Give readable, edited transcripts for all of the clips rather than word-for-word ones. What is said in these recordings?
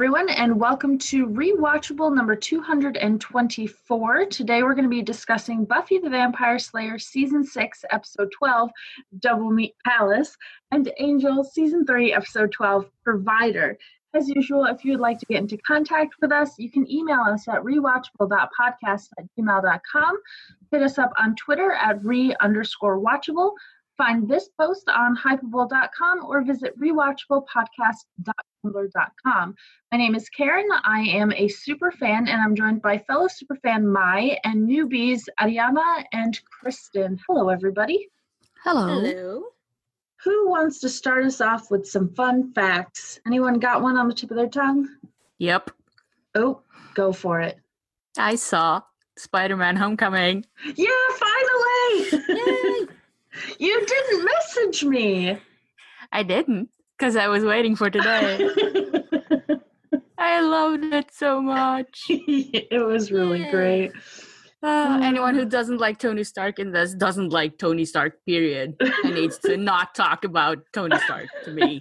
everyone, and welcome to Rewatchable number 224. Today we're going to be discussing Buffy the Vampire Slayer Season 6, Episode 12, Double Meat Palace, and Angel Season 3, Episode 12, Provider. As usual, if you would like to get into contact with us, you can email us at rewatchable.podcast@gmail.com. Hit us up on Twitter at re_watchable. Find this post on hypable.com or visit rewatchablepodcast.tumblr.com. My name is Karen. I am a super fan, and I'm joined by fellow superfan Mai and newbies Ariana and Kristen. Hello, everybody. Hello. Hello. Who wants to start us off with some fun facts? Anyone got one on the tip of their tongue? Yep. Oh, go for it. I saw Spider-Man Homecoming. Yeah, finally! Yay! You didn't message me. I didn't, because I was waiting for today. I loved it so much. It was really great. Anyone who doesn't like Tony Stark in this doesn't like Tony Stark, period. And needs to not talk about Tony Stark to me.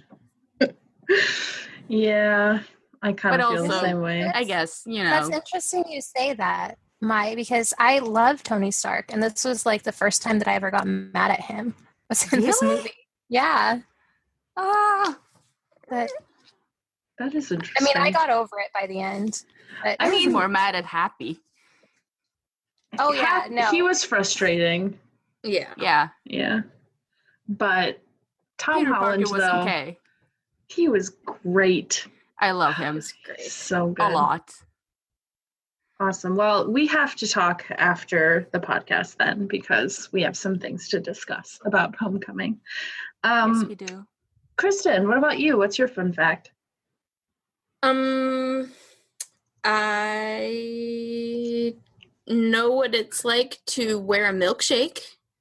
Yeah, I kind of feel the same way. I guess, That's interesting you say that, Mai, because I love Tony Stark, and this was like the first time that I ever got mad at him was in this movie. Yeah. Ah. But that is interesting. I mean, I got over it by the end. But I mean, more mad at Happy. Oh, yeah, no. He was frustrating. Yeah. Yeah. But Tom Peter Holland, Parker was though, okay. he was great. I love him. So good. A lot. Awesome. Well, we have to talk after the podcast then, because we have some things to discuss about Homecoming. Yes, we do. Kristen, what about you? What's your fun fact? I know what it's like to wear a milkshake.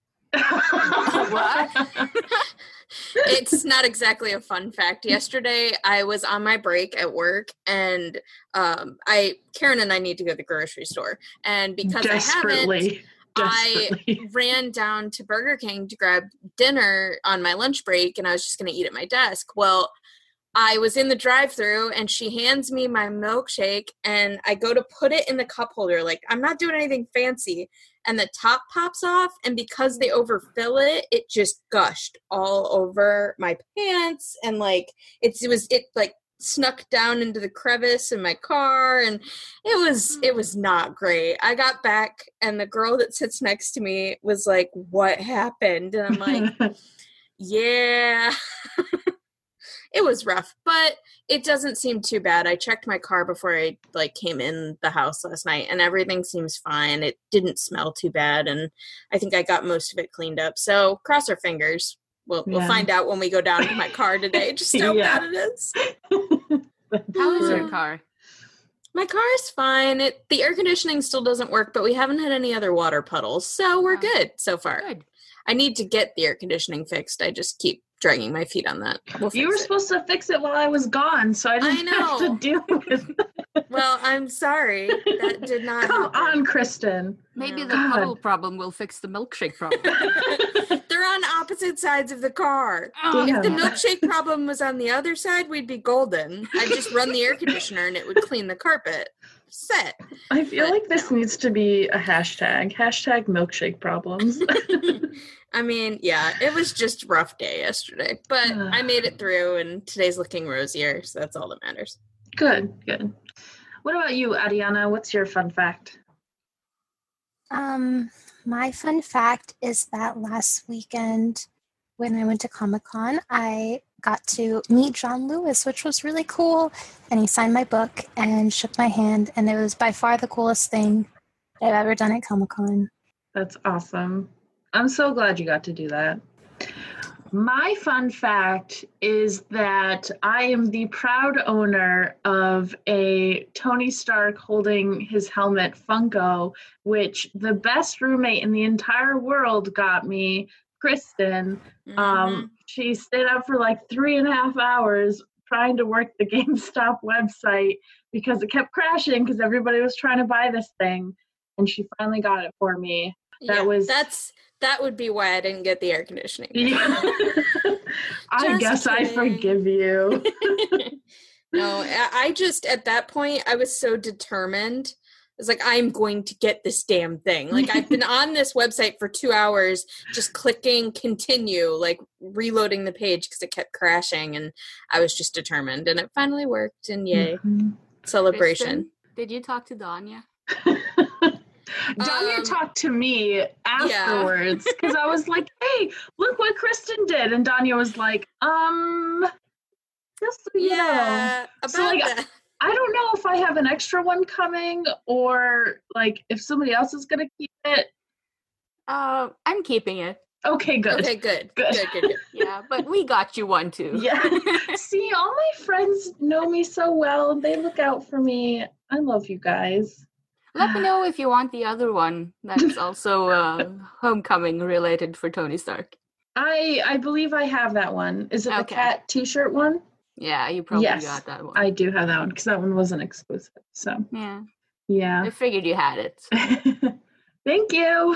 What? It's not exactly a fun fact. Yesterday, I was on my break at work, and Karen and I need to go to the grocery store. And because Desperately. I ran down to Burger King to grab dinner on my lunch break, and I was just going to eat at my desk. Well, I was in the drive-thru, and she hands me my milkshake, and I go to put it in the cup holder. Like, I'm not doing anything fancy. And the top pops off, and because they overfill it, it just gushed all over my pants, and it snuck down into the crevice in my car, and it was not great. I got back, and the girl that sits next to me was like, "What happened?" And I'm like, "Yeah." It was rough, but it doesn't seem too bad. I checked my car before I came in the house last night, and everything seems fine. It didn't smell too bad, and I think I got most of it cleaned up. So cross our fingers. We'll find out when we go down to my car today just how bad it is. How is your car? My car is fine. The air conditioning still doesn't work, but we haven't had any other water puddles, so we're good so far. Good. I need to get the air conditioning fixed. I just keep dragging my feet on that. You were supposed to fix it while I was gone, so I didn't have to deal with it. Well, I'm sorry. That did not Come happen. on, Kristen. Maybe the puddle problem will fix the milkshake problem. They're on opposite sides of the car. Oh, if the milkshake problem was on the other side, we'd be golden. I'd just run the air conditioner and it would clean the carpet. Set. I feel like this needs to be a hashtag. Hashtag milkshake problems. I mean, yeah, it was just a rough day yesterday, but I made it through, and today's looking rosier, so that's all that matters. Good. What about you, Ariana? What's your fun fact? My fun fact is that last weekend when I went to Comic-Con, I got to meet John Lewis, which was really cool, and he signed my book and shook my hand, and it was by far the coolest thing I've ever done at Comic-Con. That's awesome. I'm so glad you got to do that. My fun fact is that I am the proud owner of a Tony Stark holding his helmet Funko, which the best roommate in the entire world got me, Kristen. She stayed up for 3.5 hours trying to work the GameStop website because it kept crashing because everybody was trying to buy this thing, and she finally got it for me. That would be why I didn't get the air conditioning. I guess kidding. I forgive you. No, I just, at that point, I was so determined. I was like, I'm going to get this damn thing. Like, I've been on this website for 2 hours, just clicking continue, like reloading the page because it kept crashing, and I was just determined. And it finally worked, and yay. Celebration. Kristen, did you talk to Danya? Danya talked to me afterwards because I was like, hey, look what Kristen did. And Danya was like, just so you know. About so, like, that. I don't know if I have an extra one coming or like if somebody else is gonna keep it. I'm keeping it. Okay, good. Okay, good. Yeah, but we got you one too. Yeah. See, all my friends know me so well. They look out for me. I love you guys. Let me know if you want the other one. That's also homecoming related for Tony Stark. I believe I have that one. Is it the cat t-shirt one? Yeah, you probably got that one. I do have that one because that one wasn't exclusive. So yeah. I figured you had it. Thank you.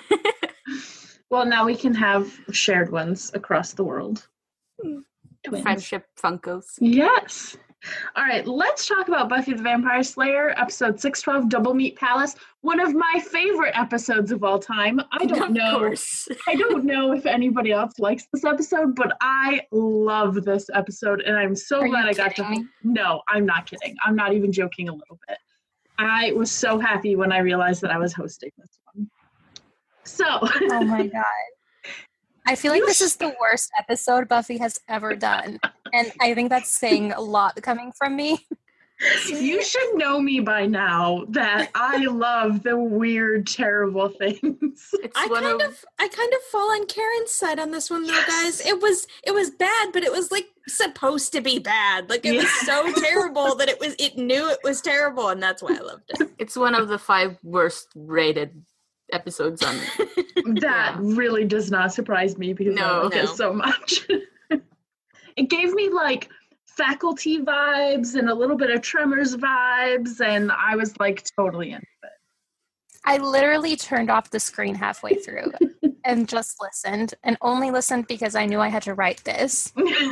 Well, now we can have shared ones across the world. Twins. Friendship Funkos. Yes. All right, let's talk about Buffy the Vampire Slayer, episode 612, Double Meat Palace. One of my favorite episodes of all time. I don't know if anybody else likes this episode, but I love this episode, and I'm so glad I got to. No, I'm not kidding. I'm not even joking a little bit. I was so happy when I realized that I was hosting this one. So. Oh my God. I feel like this is the worst episode Buffy has ever done. And I think that's saying a lot coming from me. You should know me by now that I love the weird, terrible things. I kind of fall on Karen's side on this one though, guys. It was bad, but it was like supposed to be bad. Like it was so terrible that it knew it was terrible, and that's why I loved it. It's one of the 5 worst rated episodes on that really does not surprise me because I like it so much. It gave me like Faculty vibes and a little bit of Tremors vibes, and I was like totally into it. I literally turned off the screen halfway through and just listened, and only listened because I knew I had to write this.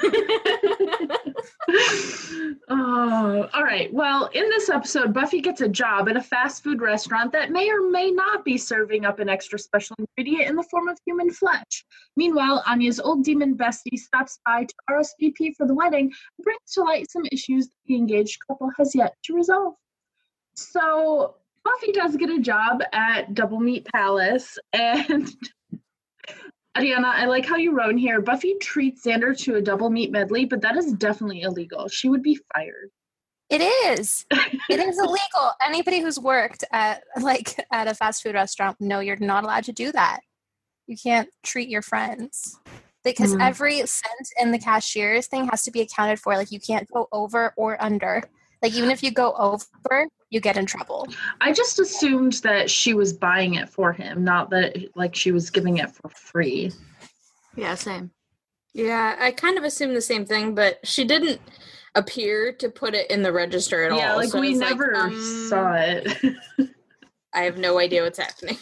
Oh, all right. Well, in this episode, Buffy gets a job at a fast food restaurant that may or may not be serving up an extra special ingredient in the form of human flesh. Meanwhile, Anya's old demon bestie stops by to RSVP for the wedding and brings to light some issues the engaged couple has yet to resolve. So Buffy does get a job at Double Meat Palace, and Ariana, I like how you wrote in here, Buffy treats Xander to a double meat medley, but that is definitely illegal. She would be fired. It is. It is illegal. Anybody who's worked at a fast food restaurant, no, you're not allowed to do that. You can't treat your friends. Because every cent in the cashier's thing has to be accounted for. Like, you can't go over or under. Like, even if you go over, you get in trouble. I just assumed that she was buying it for him, not that, like, she was giving it for free. Yeah, same. Yeah, I kind of assumed the same thing, but she didn't appear to put it in the register at all. Yeah, like, so we never saw it. I have no idea what's happening.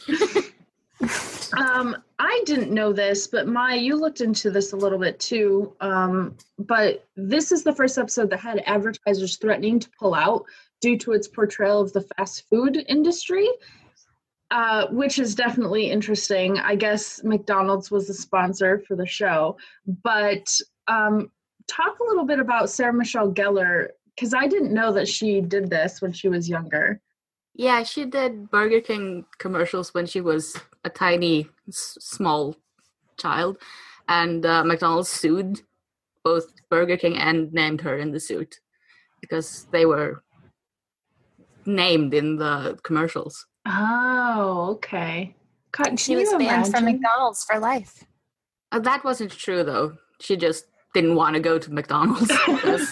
I didn't know this, but Maya, you looked into this a little bit too. But this is the first episode that had advertisers threatening to pull out due to its portrayal of the fast food industry, which is definitely interesting. I guess McDonald's was the sponsor for the show. But talk a little bit about Sarah Michelle Gellar, because I didn't know that she did this when she was younger. Yeah, she did Burger King commercials when she was a tiny, small child. And McDonald's sued both Burger King and named her in the suit because they were named in the commercials. Oh, okay. She was banned from McDonald's for life. That wasn't true, though. She just didn't want to go to McDonald's because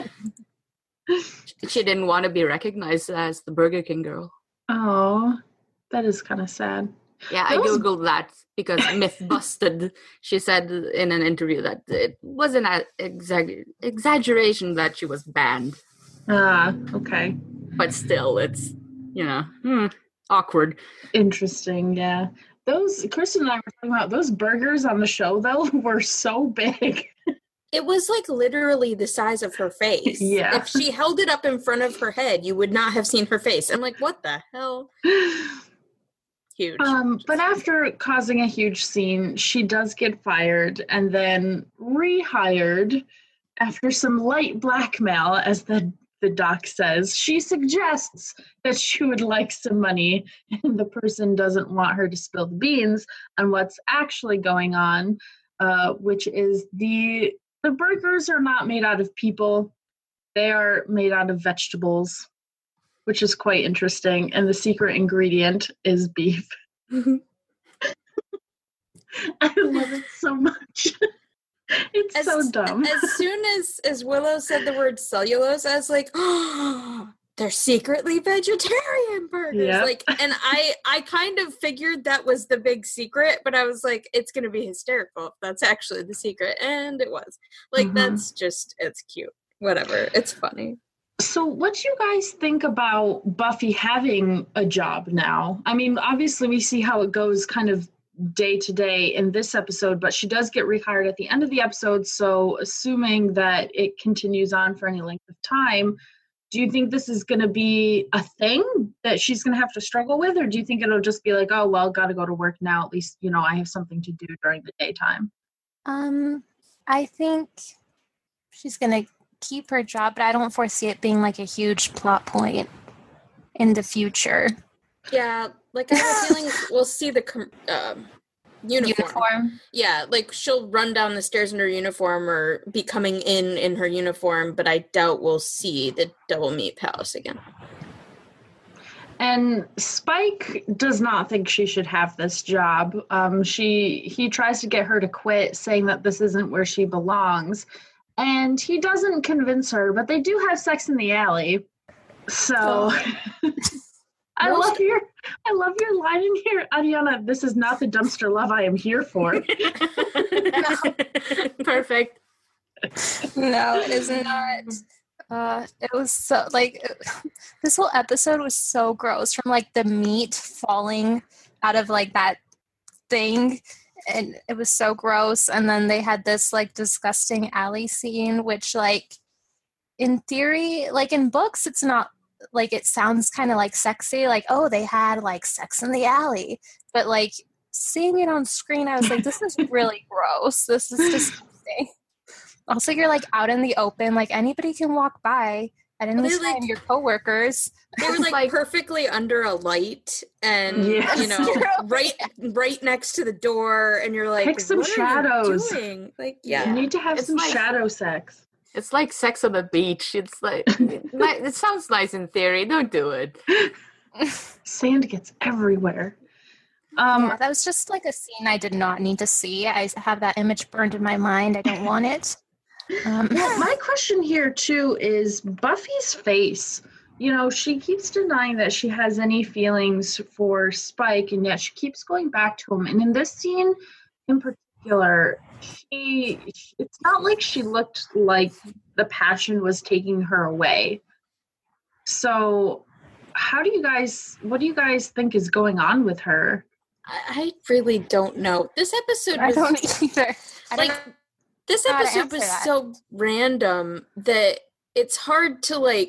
she didn't want to be recognized as the Burger King girl. Oh, that is kind of sad. Yeah, I Googled that because Myth Busted. She said in an interview that it was an exaggeration that she was banned. Okay. But still, it's, awkward. Interesting, yeah. Those, Kristen and I were talking about, those burgers on the show, though, were so big. It was like literally the size of her face. Yeah. If she held it up in front of her head, you would not have seen her face. I'm like, what the hell? Huge. But after causing a huge scene, she does get fired and then rehired after some light blackmail, as the doc says. She suggests that she would like some money, and the person doesn't want her to spill the beans on what's actually going on, which is the burgers are not made out of people. They are made out of vegetables, which is quite interesting. And the secret ingredient is beef. I love it so much. It's so dumb. As soon as Willow said the word cellulose, I was like, oh, they're secretly vegetarian burgers. Yep. Like, and I kind of figured that was the big secret, but I was like, it's going to be hysterical if that's actually the secret. And it was. Like, that's just, it's cute. Whatever. It's funny. So what do you guys think about Buffy having a job now? I mean, obviously we see how it goes kind of day to day in this episode, but she does get rehired at the end of the episode. So assuming that it continues on for any length of time, do you think this is going to be a thing that she's going to have to struggle with? Or do you think it'll just be like, oh, well, got to go to work now. At least, you know, I have something to do during the daytime. I think she's going to keep her job, but I don't foresee it being like a huge plot point in the future. Yeah, like I have a feeling we'll see the uniform. Yeah, like she'll run down the stairs in her uniform or be coming in her uniform, but I doubt we'll see the Double Meat Palace again. And Spike does not think she should have this job. He tries to get her to quit, saying that this isn't where she belongs. And he doesn't convince her, but they do have sex in the alley. So I love your line in here, Ariana. This is not the dumpster love I am here for. Perfect. No, it is not. It was so this whole episode was so gross, from like the meat falling out of like that thing. And it was so gross. And then they had this like disgusting alley scene, which like in theory, like in books, it's not like, it sounds kind of like sexy, like, oh, they had like sex in the alley. But like seeing it on screen, I was like, this is really gross. This is disgusting. Also, you're like out in the open, like anybody can walk by at any time, like, your coworkers. They were like perfectly under a light and you know, right next to the door, and you're like, pick some shadows. Like, you need to have some shadow sex. It's like sex on the beach. It's like it sounds nice in theory. Don't do it. Sand gets everywhere. Yeah, that was just like a scene I did not need to see. I have that image burned in my mind. I don't want it. Well, my question here too is Buffy's face. You know, she keeps denying that she has any feelings for Spike, and yet she keeps going back to him. And in this scene in particular, it's not like she looked like the passion was taking her away. So what do you guys think is going on with her? I really don't know. This episode was, I don't either. This episode was so random that it's hard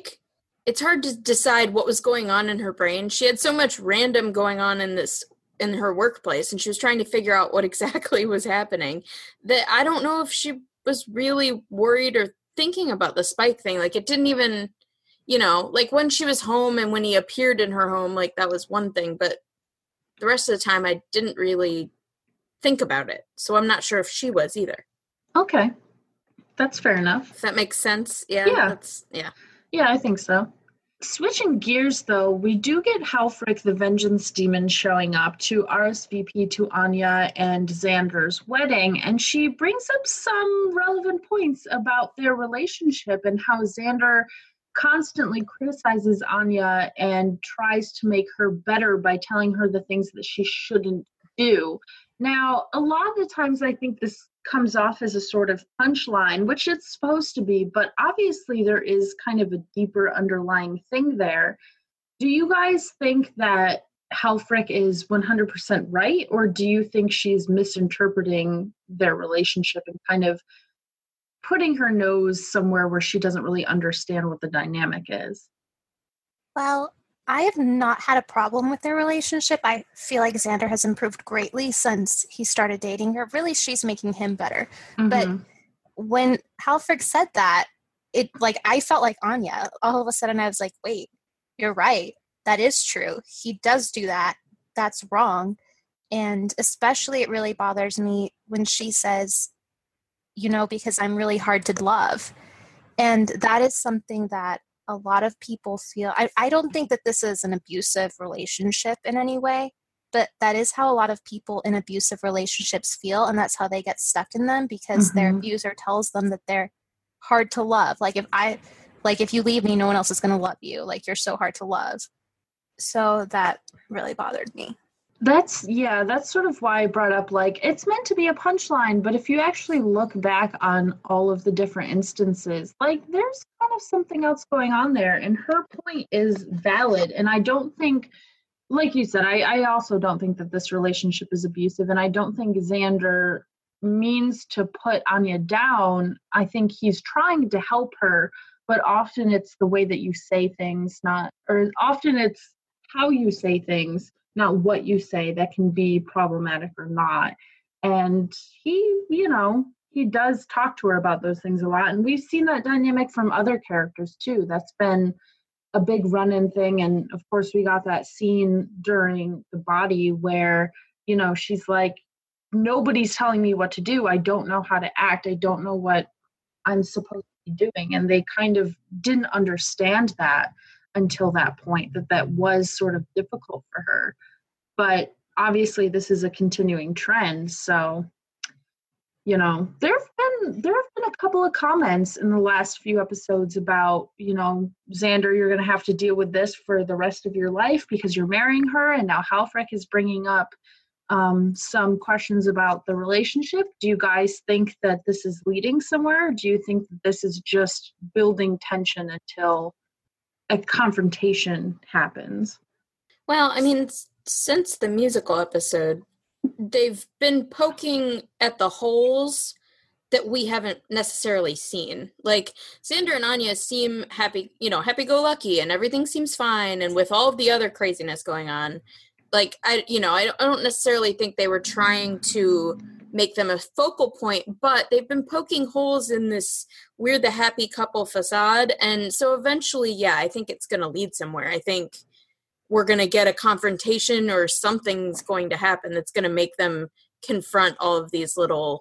to decide what was going on in her brain. She had so much random going on in her workplace, and she was trying to figure out what exactly was happening, that I don't know if she was really worried or thinking about the Spike thing. Like, it didn't even, you know, like when she was home and when he appeared in her home, like that was one thing, but the rest of the time I didn't really think about it. So I'm not sure if she was either. Okay. That's fair enough. If that makes sense. Yeah. Yeah, I think so. Switching gears, though, we do get Halfric the Vengeance Demon showing up to RSVP to Anya and Xander's wedding, and she brings up some relevant points about their relationship and how Xander constantly criticizes Anya and tries to make her better by telling her the things that she shouldn't do. Now, a lot of the times I think this comes off as a sort of punchline, which it's supposed to be, but obviously there is kind of a deeper underlying thing there. Do you guys think that Halfric is 100% right, or do you think she's misinterpreting their relationship and kind of putting her nose somewhere where she doesn't really understand what the dynamic is. Well, I have not had a problem with their relationship. I feel like Xander has improved greatly since he started dating her. Really, she's making him better. Mm-hmm. But when Halfrek said that, it like I felt like Anya. All of a sudden, I was like, wait, you're right. That is true. He does do that. That's wrong. And especially it really bothers me when she says, because I'm really hard to love. And that is something that a lot of people feel. I don't think that this is an abusive relationship in any way, but that is how a lot of people in abusive relationships feel. And that's how they get stuck in them because their abuser tells them that they're hard to love. Like if you leave me, no one else is going to love you. Like you're so hard to love. So that really bothered me. That's sort of why I brought up, like, it's meant to be a punchline, but if you actually look back on all of the different instances, like, there's kind of something else going on there, and her point is valid, and I don't think, like you said, I also don't think that this relationship is abusive, and I don't think Xander means to put Anya down. I think he's trying to help her, but often it's the way that you say things, often it's how you say things, not what you say, that can be problematic or not. And he does talk to her about those things a lot. And we've seen that dynamic from other characters too. That's been a big run-in thing. And of course we got that scene during The Body where, she's like, nobody's telling me what to do. I don't know how to act. I don't know what I'm supposed to be doing. And they kind of didn't understand that until that point, that was sort of difficult for her. But obviously this is a continuing trend. So, there have been a couple of comments in the last few episodes about, Xander, you're going to have to deal with this for the rest of your life because you're marrying her. And now Halfrek is bringing up some questions about the relationship. Do you guys think that this is leading somewhere? Do you think that this is just building tension until a confrontation happens? Well, I mean, since the musical episode, they've been poking at the holes that we haven't necessarily seen. Like, Xander and Anya seem happy-go-lucky, and everything seems fine, and with all of the other craziness going on, like, I don't necessarily think they were trying to make them a focal point, but they've been poking holes in this we're the happy couple facade, and so eventually, I think it's going to lead somewhere. I think we're going to get a confrontation or something's going to happen that's going to make them confront all of these little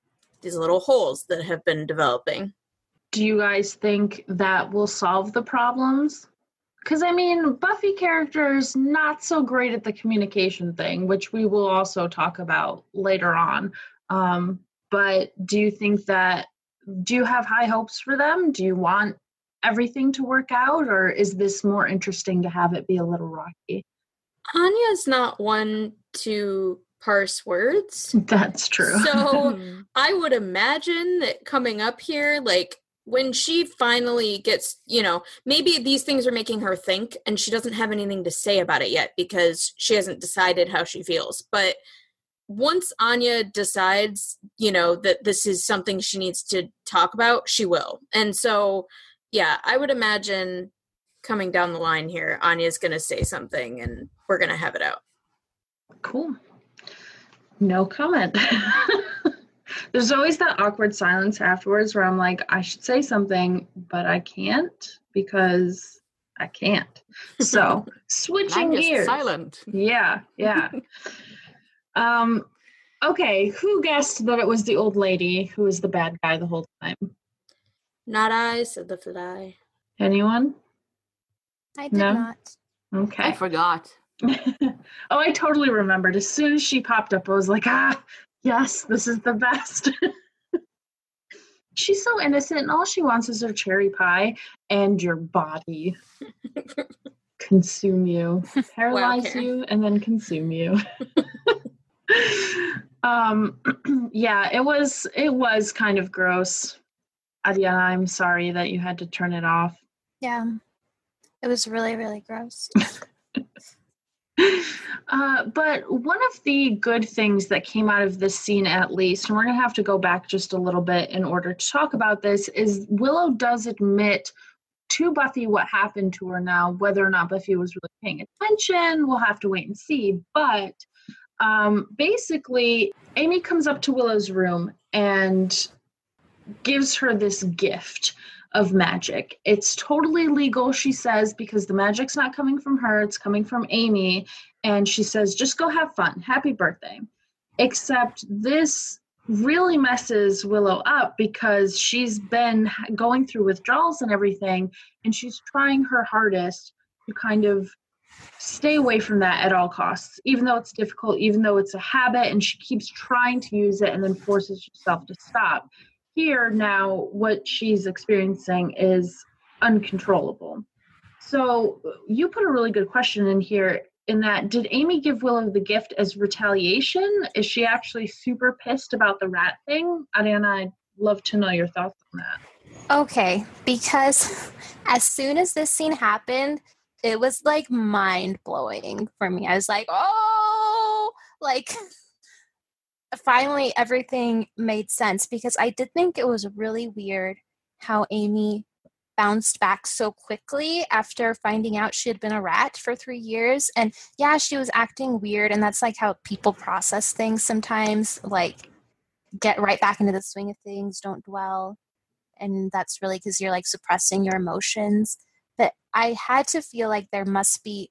holes that have been developing. Do you guys think that will solve the problems? Because, I mean, Buffy character is not so great at the communication thing, which we will also talk about later on. But do you have high hopes for them? Do you want everything to work out, or is this more interesting to have it be a little rocky? Anya's not one to parse words. That's true. So I would imagine that coming up here, like, when she finally gets, maybe these things are making her think, and she doesn't have anything to say about it yet because she hasn't decided how she feels. But once Anya decides, that this is something she needs to talk about, she will. And so, I would imagine coming down the line here, Anya's going to say something and we're going to have it out. Cool. No comment. There's always that awkward silence afterwards where I'm like, I should say something, but I can't because I can't. So switching gears. Silent. Yeah. Okay, who guessed that it was the old lady who was the bad guy the whole time? Not I, said the fly. Anyone? I did not. Okay. I forgot. Oh, I totally remembered. As soon as she popped up, I was like, yes, this is the best. She's so innocent, and all she wants is her cherry pie and your body. Consume you. Paralyze you, and then consume you. It was kind of gross. Adiana, I'm sorry that you had to turn it off. Yeah. It was really, really gross. But one of the good things that came out of this scene, at least, and we're going to have to go back just a little bit in order to talk about this, is Willow does admit to Buffy what happened to her. Now, whether or not Buffy was really paying attention, we'll have to wait and see. But basically, Amy comes up to Willow's room and gives her this gift of magic. It's totally legal, she says, because the magic's not coming from her, it's coming from Amy. And she says, just go have fun. Happy birthday. Except this really messes Willow up because she's been going through withdrawals and everything, and she's trying her hardest to kind of stay away from that at all costs, even though it's difficult, even though it's a habit, and she keeps trying to use it and then forces herself to stop. Here now, what she's experiencing is uncontrollable. So you put a really good question in here in that, did Amy give Willow the gift as retaliation? Is she actually super pissed about the rat thing? Ariana, I'd love to know your thoughts on that. Okay, because as soon as this scene happened, it was like mind-blowing for me. I was like, oh, like finally everything made sense, because I did think it was really weird how Amy bounced back so quickly after finding out she had been a rat for 3 years. And yeah, she was acting weird, and that's like how people process things sometimes, like get right back into the swing of things, don't dwell. And that's really because you're like suppressing your emotions. But I had to feel like there must be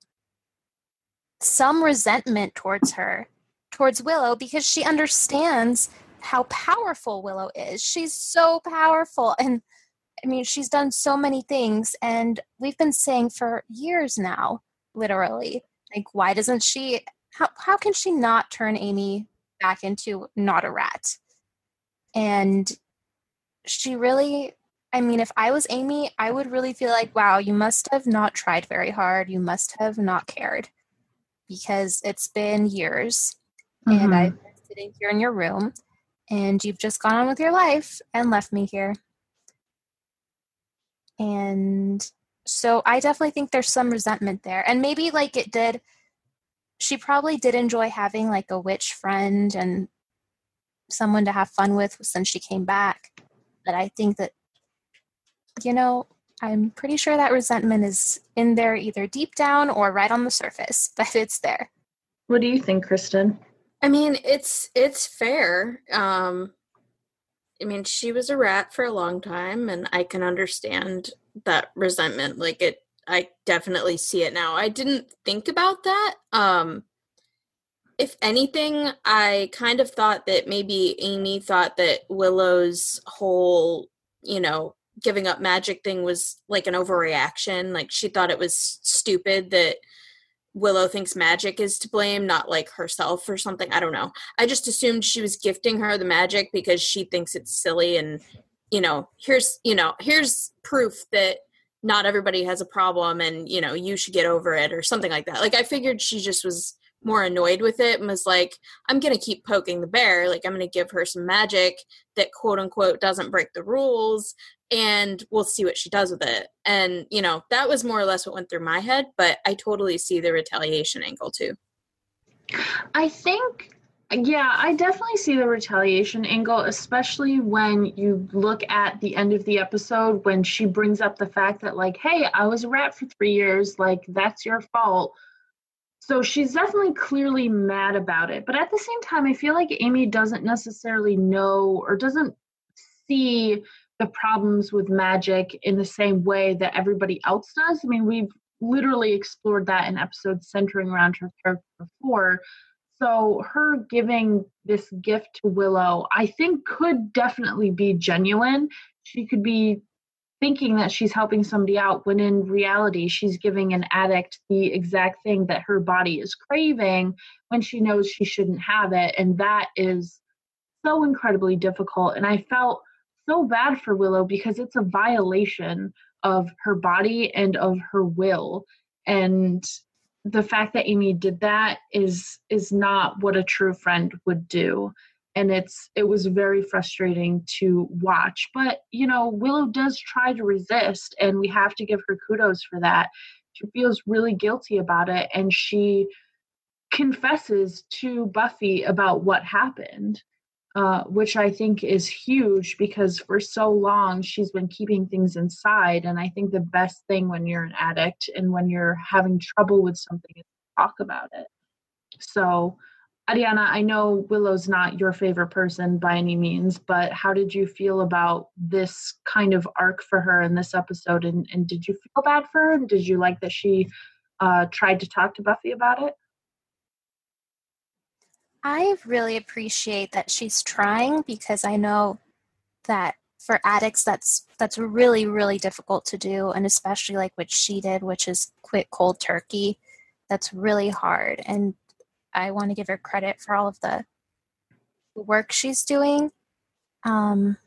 some resentment towards her, towards Willow, because she understands how powerful Willow is. She's so powerful. And I mean, she's done so many things, and we've been saying for years now, literally, like, why doesn't she, how can she not turn Amy back into not a rat? And she really, I mean, if I was Amy, I would really feel like, wow, you must have not tried very hard. You must have not cared, because it's been years, and I've been sitting here in your room, and you've just gone on with your life and left me here. And so I definitely think there's some resentment there. And maybe like she probably did enjoy having like a witch friend and someone to have fun with since she came back. But I think that, I'm pretty sure that resentment is in there either deep down or right on the surface, but it's there. What do you think, Kristen? I mean, it's fair. I mean, she was a rat for a long time, and I can understand that resentment. Like, I definitely see it now. I didn't think about that. If anything, I kind of thought that maybe Amy thought that Willow's whole, giving up magic thing was like an overreaction. Like, she thought it was stupid that Willow thinks magic is to blame, not like herself or something. I don't know. I just assumed she was gifting her the magic because she thinks it's silly, and here's proof that not everybody has a problem, and you should get over it or something like that. Like, I figured she just was more annoyed with it and was like, I'm gonna keep poking the bear. Like, I'm gonna give her some magic that quote unquote doesn't break the rules, and we'll see what she does with it. And, that was more or less what went through my head, but I totally see the retaliation angle too. I think, I definitely see the retaliation angle, especially when you look at the end of the episode when she brings up the fact that, like, hey, I was a rat for 3 years, like, that's your fault. So she's definitely clearly mad about it. But at the same time, I feel like Amy doesn't necessarily know or doesn't see the problems with magic in the same way that everybody else does. I mean, we've literally explored that in episodes centering around her character before. So her giving this gift to Willow, I think, could definitely be genuine. She could be thinking that she's helping somebody out when in reality she's giving an addict the exact thing that her body is craving when she knows she shouldn't have it. And that is so incredibly difficult. And I felt so bad for Willow because it's a violation of her body and of her will. And the fact that Amy did that is not what a true friend would do. And it was very frustrating to watch. But, Willow does try to resist, and we have to give her kudos for that. She feels really guilty about it, and she confesses to Buffy about what happened, which I think is huge because for so long she's been keeping things inside. And I think the best thing when you're an addict and when you're having trouble with something is to talk about it. So, Ariana, I know Willow's not your favorite person by any means, but how did you feel about this kind of arc for her in this episode? And did you feel bad for her? And did you like that she tried to talk to Buffy about it? I really appreciate that she's trying, because I know that for addicts that's really, really difficult to do, and especially like what she did, which is quit cold turkey. That's really hard, and I want to give her credit for all of the work she's doing. But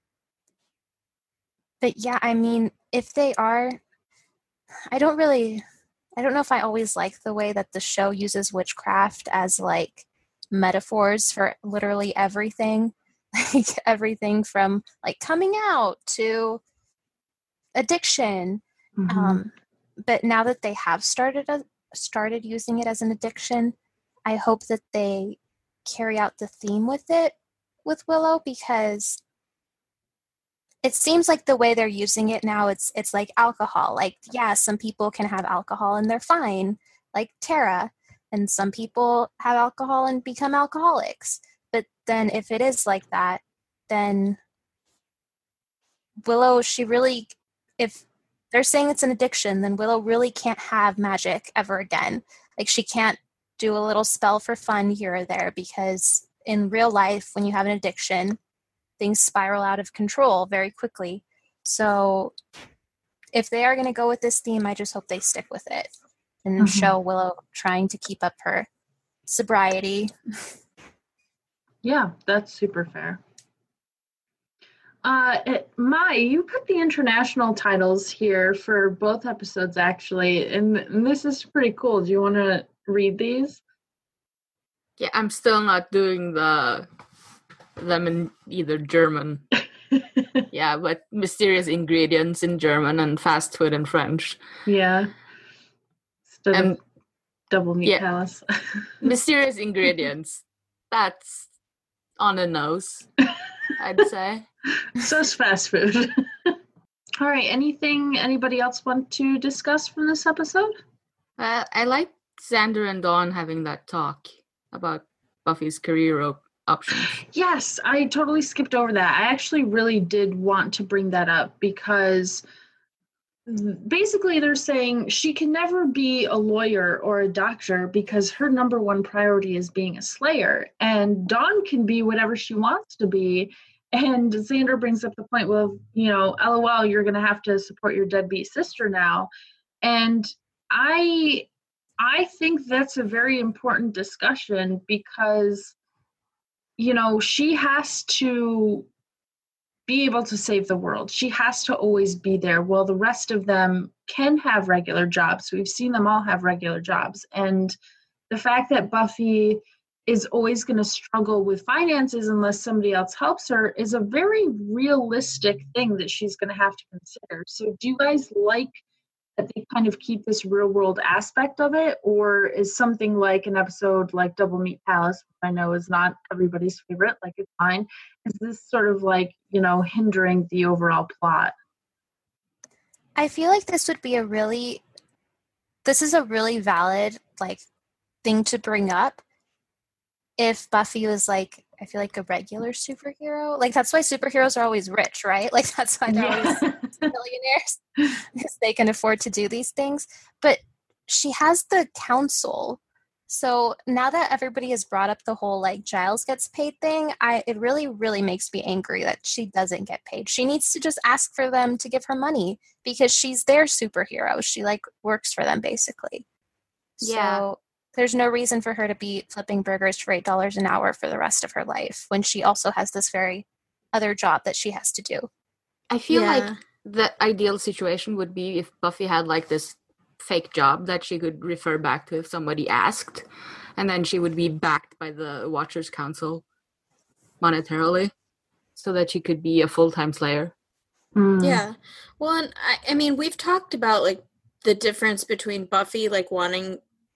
yeah, I mean, if they are, I don't know if I always like the way that the show uses witchcraft as like metaphors for literally everything, like everything from like coming out to addiction. Mm-hmm. But now that they have started using it as an addiction, I hope that they carry out the theme with it with Willow, because it seems like the way they're using it now, it's like alcohol. Like, yeah, some people can have alcohol and they're fine, like Tara. And some people have alcohol and become alcoholics. But then if it is like that, then Willow, if they're saying it's an addiction, then Willow really can't have magic ever again. Like, she can't do a little spell for fun here or there, because in real life, when you have an addiction, things spiral out of control very quickly. So if they are going to go with this theme, I just hope they stick with it and show Willow trying to keep up her sobriety. Yeah, that's super fair. Mai, you put the international titles here for both episodes, actually, and this is pretty cool. Do you want to read these? Yeah, I'm still not doing them in either German. Yeah, but mysterious ingredients in German and fast food in French. Yeah. Instead of double meat palace. Mysterious ingredients. That's on the nose, I'd say. So's fast food. All right, anybody else want to discuss from this episode? I like Xander and Dawn having that talk about Buffy's career options. Yes, I totally skipped over that. I actually really did want to bring that up because basically they're saying she can never be a lawyer or a doctor because her number one priority is being a slayer, and Dawn can be whatever she wants to be. And Xander brings up the point, well, LOL, you're going to have to support your deadbeat sister now. And I think that's a very important discussion because, she has to be able to save the world. She has to always be there while the rest of them can have regular jobs. We've seen them all have regular jobs. And the fact that Buffy is always going to struggle with finances unless somebody else helps her is a very realistic thing that she's going to have to consider. So do you guys like that they kind of keep this real world aspect of it? Or is something like an episode like Double Meat Palace, which I know is not everybody's favorite, like it's mine, is this sort of like, hindering the overall plot? I feel like this is a really valid thing to bring up if Buffy was I feel like a regular superhero. That's why superheroes are always rich, right? That's why they're always millionaires, because they can afford to do these things. But she has the council. So now that everybody has brought up the whole Giles gets paid thing, it really, really makes me angry that she doesn't get paid. She needs to just ask for them to give her money because she's their superhero. She works for them basically. Yeah. So there's no reason for her to be flipping burgers for $8 an hour for the rest of her life when she also has this very other job that she has to do. I feel like the ideal situation would be if Buffy had this fake job that she could refer back to if somebody asked, and then she would be backed by the Watchers Council monetarily so that she could be a full-time slayer. Yeah. Well, and I mean, we've talked about the difference between Buffy wanting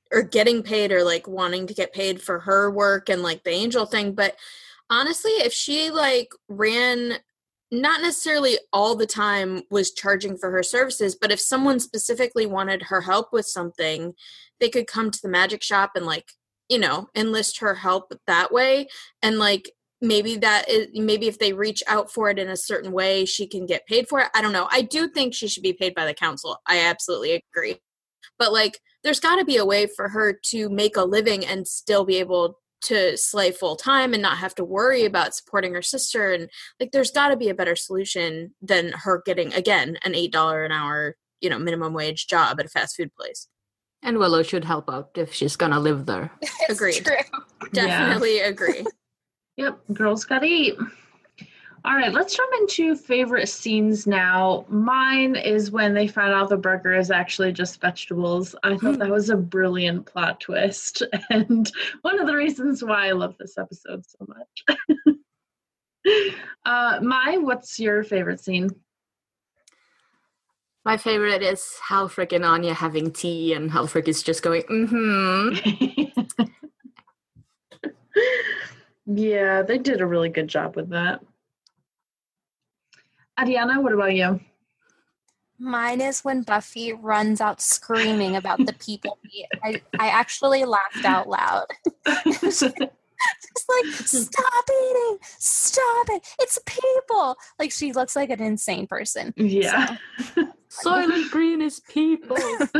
or getting paid or like wanting to get paid for her work and like the angel thing. But honestly, if she like ran, not necessarily all the time was charging for her services, but if someone specifically wanted her help with something, they could come to the magic shop and like, you know, enlist her help that way. And like, maybe if they reach out for it in a certain way, she can get paid for it. I don't know. I do think she should be paid by the council. I absolutely agree. But like, there's got to be a way for her to make a living and still be able to slay full time and not have to worry about supporting her sister. And like, there's got to be a better solution than her getting, again, an $8 an hour, you know, minimum wage job at a fast food place. And Willow should help out if she's gonna live there. Agreed. True. Definitely agree. Yep, girls gotta eat. All right, let's jump into favorite scenes now. Mine is when they find out the burger is actually just vegetables. I thought that was a brilliant plot twist, and one of the reasons why I love this episode so much. What's your favorite scene? My favorite is Halfrick and Anya having tea, and Halfrick is just going, Yeah, they did a really good job with that. Adiana, what about you? Mine is when Buffy runs out screaming about the people. I actually laughed out loud. Just like, stop eating, stop it, it's people. Like, she looks like an insane person. Yeah. Silent Green is people.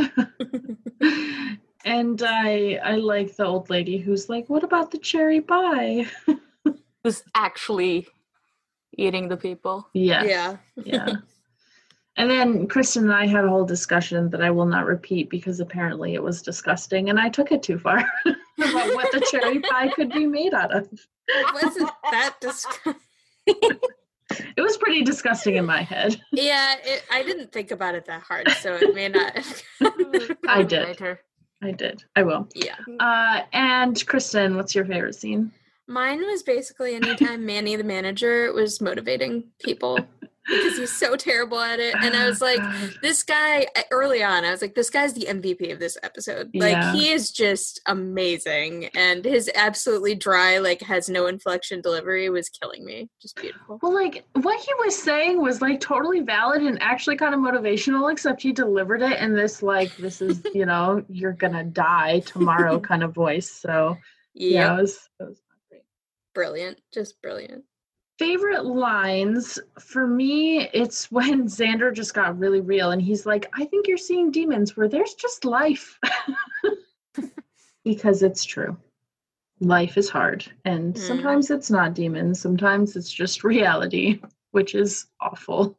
And I like the old lady who's like, what about the cherry pie? Who's actually eating the people. Yeah. And then Kristen and I had a whole discussion that I will not repeat because apparently it was disgusting and I took it too far about what the cherry pie could be made out of. It wasn't that disgusting. It was pretty disgusting in my head. Yeah, I didn't think about it that hard, so it may not. I did. I will. Yeah. And Kristen, what's your favorite scene? Mine was basically anytime Manny the manager was motivating people because he's so terrible at it. And I was like, this guy, early on, I was like, this guy's the MVP of this episode. Like, he is just amazing. And his absolutely dry, like, has no inflection delivery was killing me. Just beautiful. Well, like, what he was saying was, like, totally valid and actually kind of motivational, except he delivered it in this, like, this is, you know, you're gonna die tomorrow kind of voice. So, yeah, it was not great. Brilliant. Just brilliant. Favorite lines, for me, it's when Xander just got really real and he's like, I think you're seeing demons where there's just life. Because it's true. Life is hard. And sometimes it's not demons. Sometimes it's just reality, which is awful.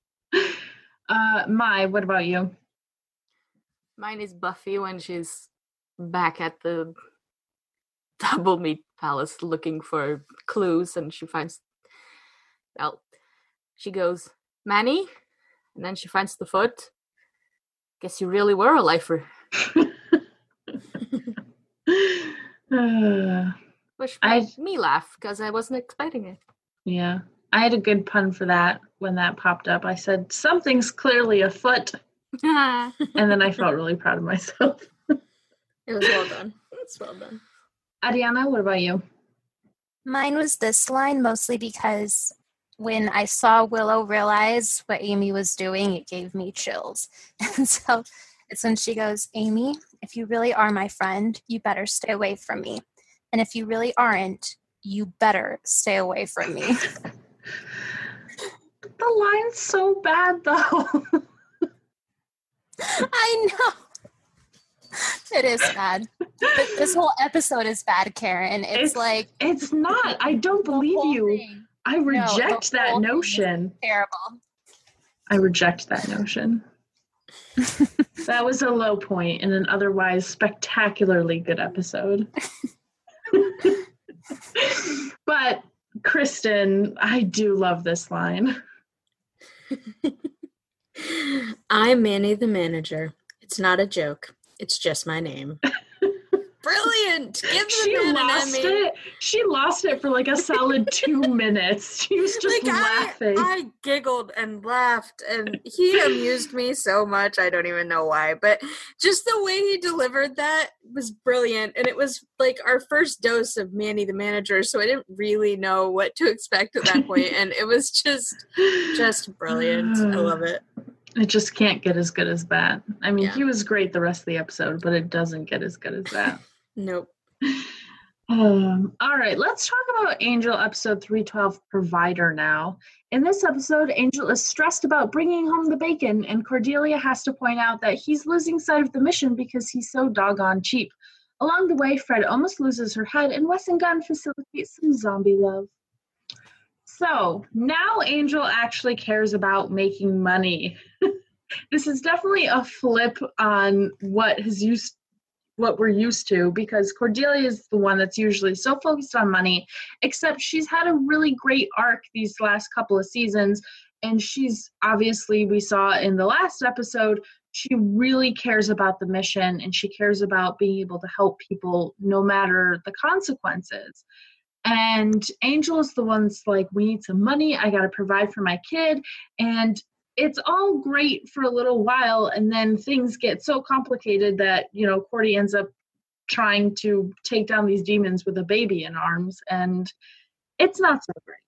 What about you? Mine is Buffy when she's back at the Double Meat Palace looking for clues and she finds, well, she goes, Manny? And then she finds the foot. Guess you really were a lifer. Which made me laugh because I wasn't expecting it. Yeah. I had a good pun for that when that popped up. I said, something's clearly afoot. And then I felt really proud of myself. It was well done. It's well done. Adiana, what about you? Mine was this line mostly because when I saw Willow realize what Amy was doing, it gave me chills. And so it's when she goes, Amy, if you really are my friend, you better stay away from me. And if you really aren't, you better stay away from me. The line's so bad, though. I know. It is bad. But this whole episode is bad, Karen. It's like... It's not. I don't believe you. Thing. I reject that notion. Terrible. I reject that notion. That was a low point in an otherwise spectacularly good episode. But, Kristen, I do love this line. I'm Manny the manager. It's not a joke. It's just my name. brilliant. Give the She man lost an Emmy. it. She lost it for like a solid 2 minutes. She was just laughing. I giggled and laughed, and he amused me so much. I don't even know why, but just the way he delivered that was brilliant. And it was like our first dose of Manny the manager, so I didn't really know what to expect at that point, and it was just brilliant. I love it. It just can't get as good as that. I mean, Yeah. he was great the rest of the episode, but it doesn't get as good as that. Nope. All right, let's talk about Angel episode 312, Provider now. In this episode, Angel is stressed about bringing home the bacon, and Cordelia has to point out that he's losing sight of the mission because he's so doggone cheap. Along the way, Fred almost loses her head, and Wes and Gunn facilitate some zombie love. So now Angel actually cares about making money. This is definitely a flip on what we're used to, because Cordelia is the one that's usually so focused on money, except she's had a really great arc these last couple of seasons. And she's obviously, we saw in the last episode, she really cares about the mission and she cares about being able to help people no matter the consequences. And Angel is the one's like, we need some money. I got to provide for my kid. And it's all great for a little while. And then things get so complicated that, Cordy ends up trying to take down these demons with a baby in arms. And it's not so great.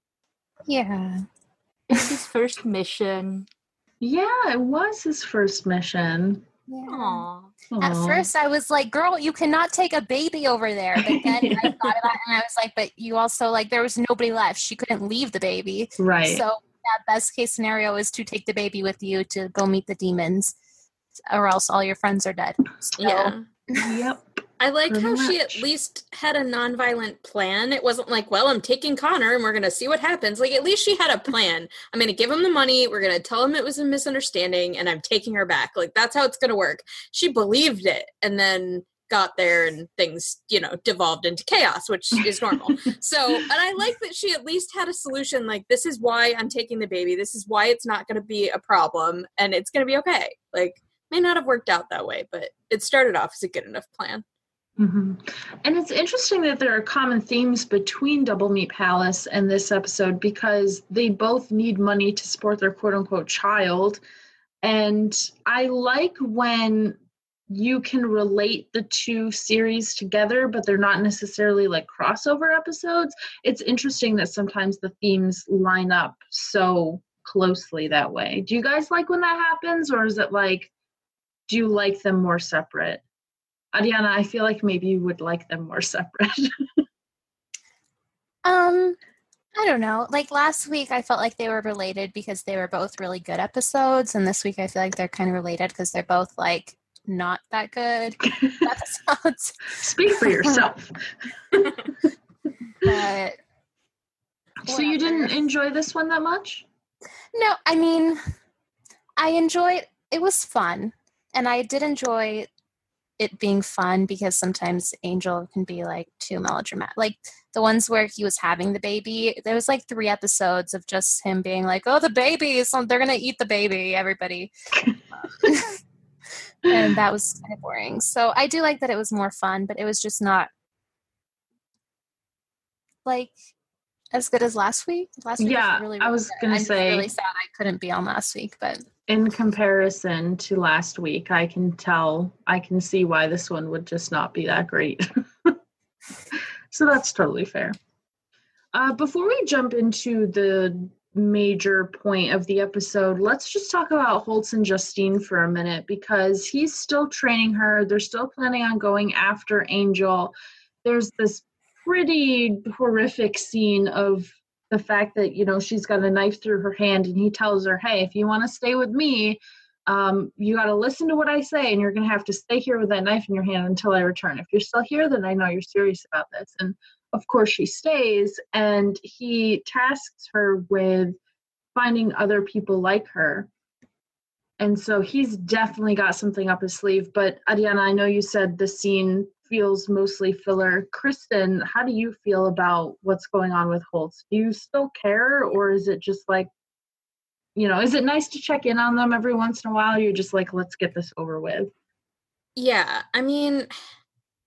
Yeah. It's his first mission. Yeah, it was his first mission. Yeah. Aww. At first, I was like, girl, you cannot take a baby over there. But then I thought about it and I was like, but you also, there was nobody left. She couldn't leave the baby. Right. So that best case scenario is to take the baby with you to go meet the demons, or else all your friends are dead. So, Yeah. Yep. I like Pretty how she much. at least had a nonviolent plan. It wasn't like, well, I'm taking Connor and we're going to see what happens. Like, at least she had a plan. I'm going to give him the money. We're going to tell him it was a misunderstanding and I'm taking her back. Like, that's how it's going to work. She believed it and then got there and things, devolved into chaos, which is normal. So, and I like that she at least had a solution. Like, this is why I'm taking the baby. This is why it's not going to be a problem and it's going to be okay. Like, may not have worked out that way, but it started off as a good enough plan. Mm-hmm. And it's interesting that there are common themes between Double Meat Palace and this episode, because they both need money to support their quote-unquote child. And I like when you can relate the two series together, but they're not necessarily like crossover episodes. It's interesting that sometimes the themes line up so closely that way. Do you guys like when that happens, or is it like, do you like them more separate? Adiana, I feel like maybe you would like them more separate. I don't know. Like last week, I felt like they were related because they were both really good episodes, and this week I feel like they're kind of related because they're both like not that good episodes. Speak for yourself. But So you didn't enjoy this one that much? No, I mean, I enjoyed. It was fun, and I did enjoy it being fun because sometimes Angel can be like too melodramatic. Like the ones where he was having the baby, there was like 3 episodes of just him being like, oh, the baby, so they're gonna eat the baby, everybody. And that was kind of boring. So I do like that it was more fun, but it was just not like as good as last week. Last week Yeah, was really, I was good. gonna I'm say, really sad I couldn't be on last week, but in comparison to last week, I can see why this one would just not be that great. So that's totally fair. Before we jump into the major point of the episode, let's just talk about Holtz and Justine for a minute, because he's still training her. They're still planning on going after Angel. There's this pretty horrific scene of the fact that, she's got a knife through her hand, and he tells her, hey, if you want to stay with me, you got to listen to what I say, and you're going to have to stay here with that knife in your hand until I return. If you're still here, then I know you're serious about this. And of course she stays, and he tasks her with finding other people like her. And so he's definitely got something up his sleeve. But Adiana, I know you said the scene feels mostly filler. Kristen, how do you feel about what's going on with Holtz? Do you still care, or is it just like, is it nice to check in on them every once in a while? You're just like, let's get this over with. Yeah, I mean,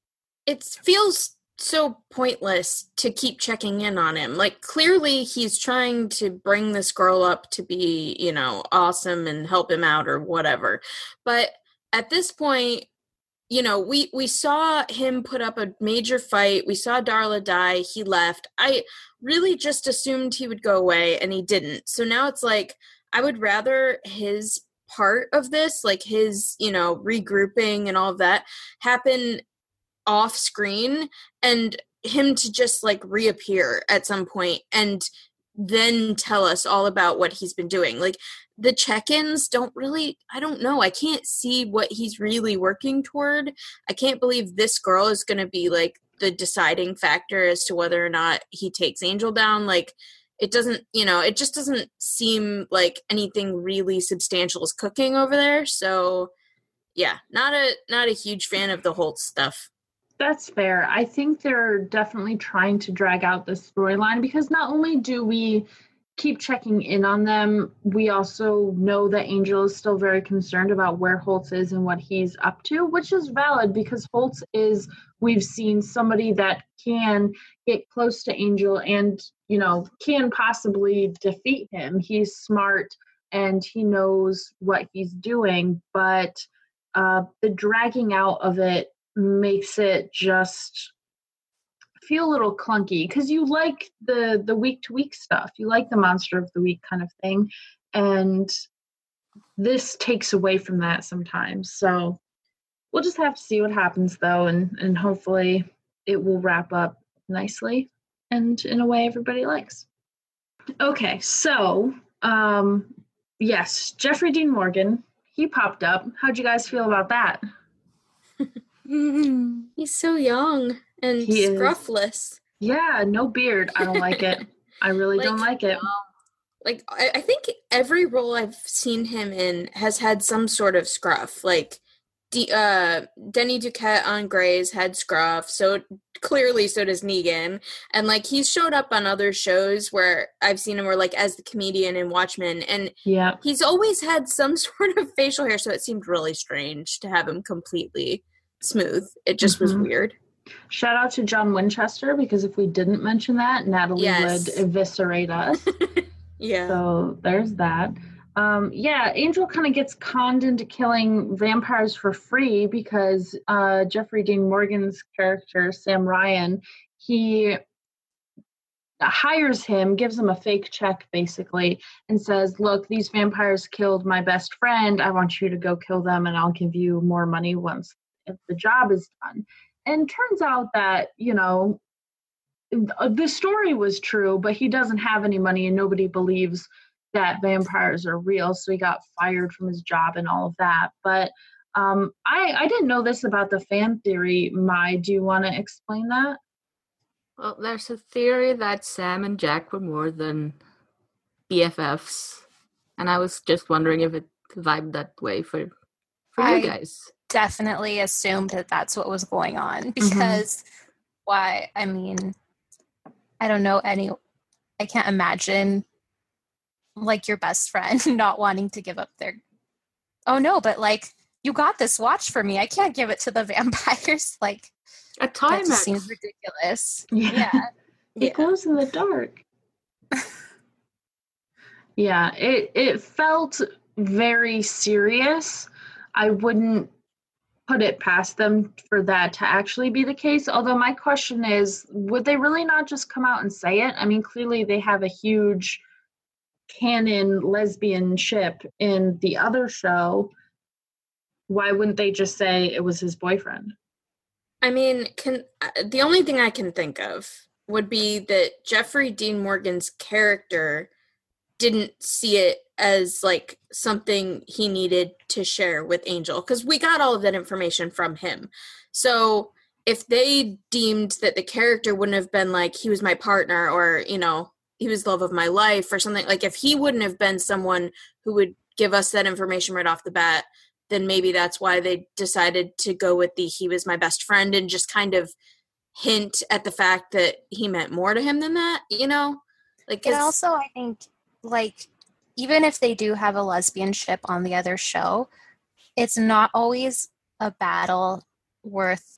it feels so pointless to keep checking in on him. Like, clearly he's trying to bring this girl up to be, you know, awesome and help him out or whatever. But at this point, you know, we saw him put up a major fight. We saw Darla die. He left. I really just assumed he would go away, and he didn't. So now it's like, I would rather his part of this, like his, you know, regrouping and all of that, happen off screen, and him to just like reappear at some point and then tell us all about what he's been doing. Like, the check-ins don't really, I don't know, I can't see what he's really working toward. I can't believe this girl is going to be like the deciding factor as to whether or not he takes Angel down. Like, it doesn't, you know, it just doesn't seem like anything really substantial is cooking over there. So yeah, not a huge fan of the Holt stuff. That's fair. I think they're definitely trying to drag out the storyline, because not only do we keep checking in on them, we also know that Angel is still very concerned about where Holtz is and what he's up to, which is valid, because Holtz is, we've seen, somebody that can get close to Angel and, you know, can possibly defeat him. He's smart and he knows what he's doing, but the dragging out of it makes it just feel a little clunky, because you like the week-to-week stuff. You like the monster of the week kind of thing, and this takes away from that sometimes. So we'll just have to see what happens, though, and hopefully it will wrap up nicely and in a way everybody likes. Okay, so yes, Jeffrey Dean Morgan, he popped up. How'd you guys feel about that? He's so young and scruffless. Yeah, no beard. I don't like it. I really don't like it. Like, I think every role I've seen him in has had some sort of scruff. Like, Denny Duquette on Grey's had scruff, so clearly so does Negan. And, like, he's showed up on other shows where I've seen him, where, like, as the comedian in Watchmen, and he's always had some sort of facial hair, so it seemed really strange to have him completely smooth. It just was weird. Shout out to John Winchester, because if we didn't mention that, Natalie would eviscerate us. Yeah. So there's that. Angel kind of gets conned into killing vampires for free, because Jeffrey Dean Morgan's character, Sam Ryan, he hires him, gives him a fake check basically, and says, look, these vampires killed my best friend. I want you to go kill them, and I'll give you more money once if the job is done. And turns out that, you know, the story was true, but he doesn't have any money and nobody believes that vampires are real, so he got fired from his job and all of that. But I didn't know this about the fan theory. Mai, do you want to explain that? Well, there's a theory that Sam and Jack were more than BFFs, and I was just wondering if it vibed that way for you guys. Definitely assumed that that's what was going on, because I don't know I can't imagine like your best friend not wanting to give up their, oh no, but like, you got this watch for me, I can't give it to the vampires. Like, a Timex. That just seems ridiculous. Yeah. It glows in the dark. Yeah, it felt very serious. I wouldn't put it past them for that to actually be the case. Although my question is, would they really not just come out and say it? I mean, clearly they have a huge canon lesbian ship in the other show. Why wouldn't they just say it was his boyfriend? I mean, the only thing I can think of would be that Jeffrey Dean Morgan's character didn't see it as like something he needed to share with Angel, because we got all of that information from him. So if they deemed that the character wouldn't have been like, he was my partner, or, you know, he was the love of my life or something, like if he wouldn't have been someone who would give us that information right off the bat, then maybe that's why they decided to go with he was my best friend, and just kind of hint at the fact that he meant more to him than that, you know? Like, and also, I think, like, even if they do have a lesbian ship on the other show, it's not always a battle worth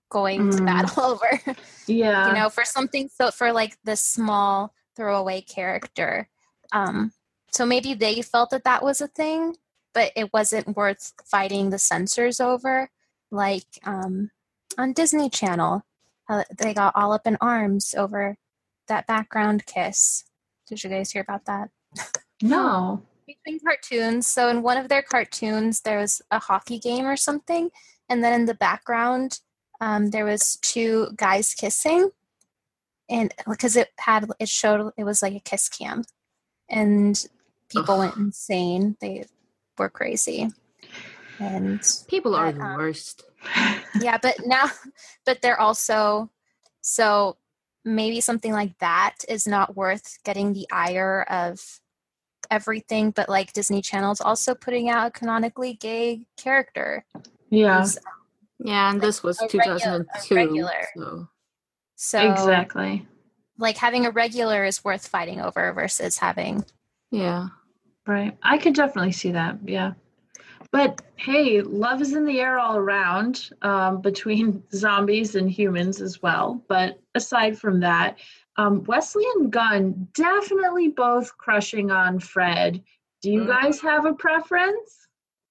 going to battle over. Yeah. You know, for something, so for like this small throwaway character. So maybe they felt that was a thing, but it wasn't worth fighting the censors over. Like on Disney Channel, they got all up in arms over that background kiss. Did you guys hear about that? No. Between cartoons. So in one of their cartoons, there was a hockey game or something, and then in the background, there was two guys kissing, and because it showed it was like a kiss cam, and people went insane. They were crazy, and People are the worst. Yeah, but they're also, so maybe something like that is not worth getting the ire of everything, but like Disney Channel's also putting out a canonically gay character. Yeah. Yeah, and this was 2002. Regular. So exactly. Like having a regular is worth fighting over versus having. Yeah. Right. I could definitely see that. Yeah. But hey, love is in the air all around, between zombies and humans as well. But aside from that, Wesley and Gunn definitely both crushing on Fred. Do you guys have a preference?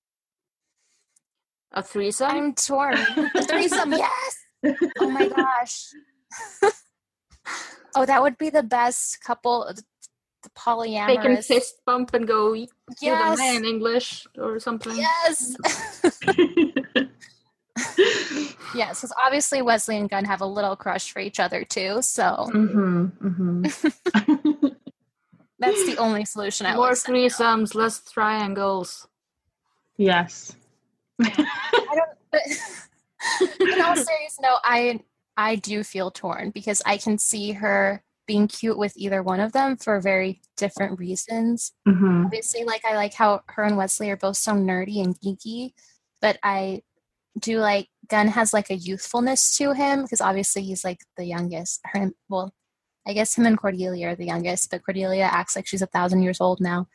A threesome? I'm torn. A threesome, yes! Oh my gosh. Oh, that would be the best couple, the polyamorous. They can fist bump and go, yes. You're the man, English, or something. Yes! Yes, because obviously Wesley and Gunn have a little crush for each other too, so. That's the only solution I More would say. threesomes, less triangles. Yes. I don't, but in all seriousness, no, I do feel torn because I can see her being cute with either one of them for very different reasons. Obviously, like I like how her and Wesley are both so nerdy and geeky, but I do like Gunn has like a youthfulness to him because obviously he's like the youngest. Well, I guess him and Cordelia are the youngest, but Cordelia acts like she's 1,000 years old now.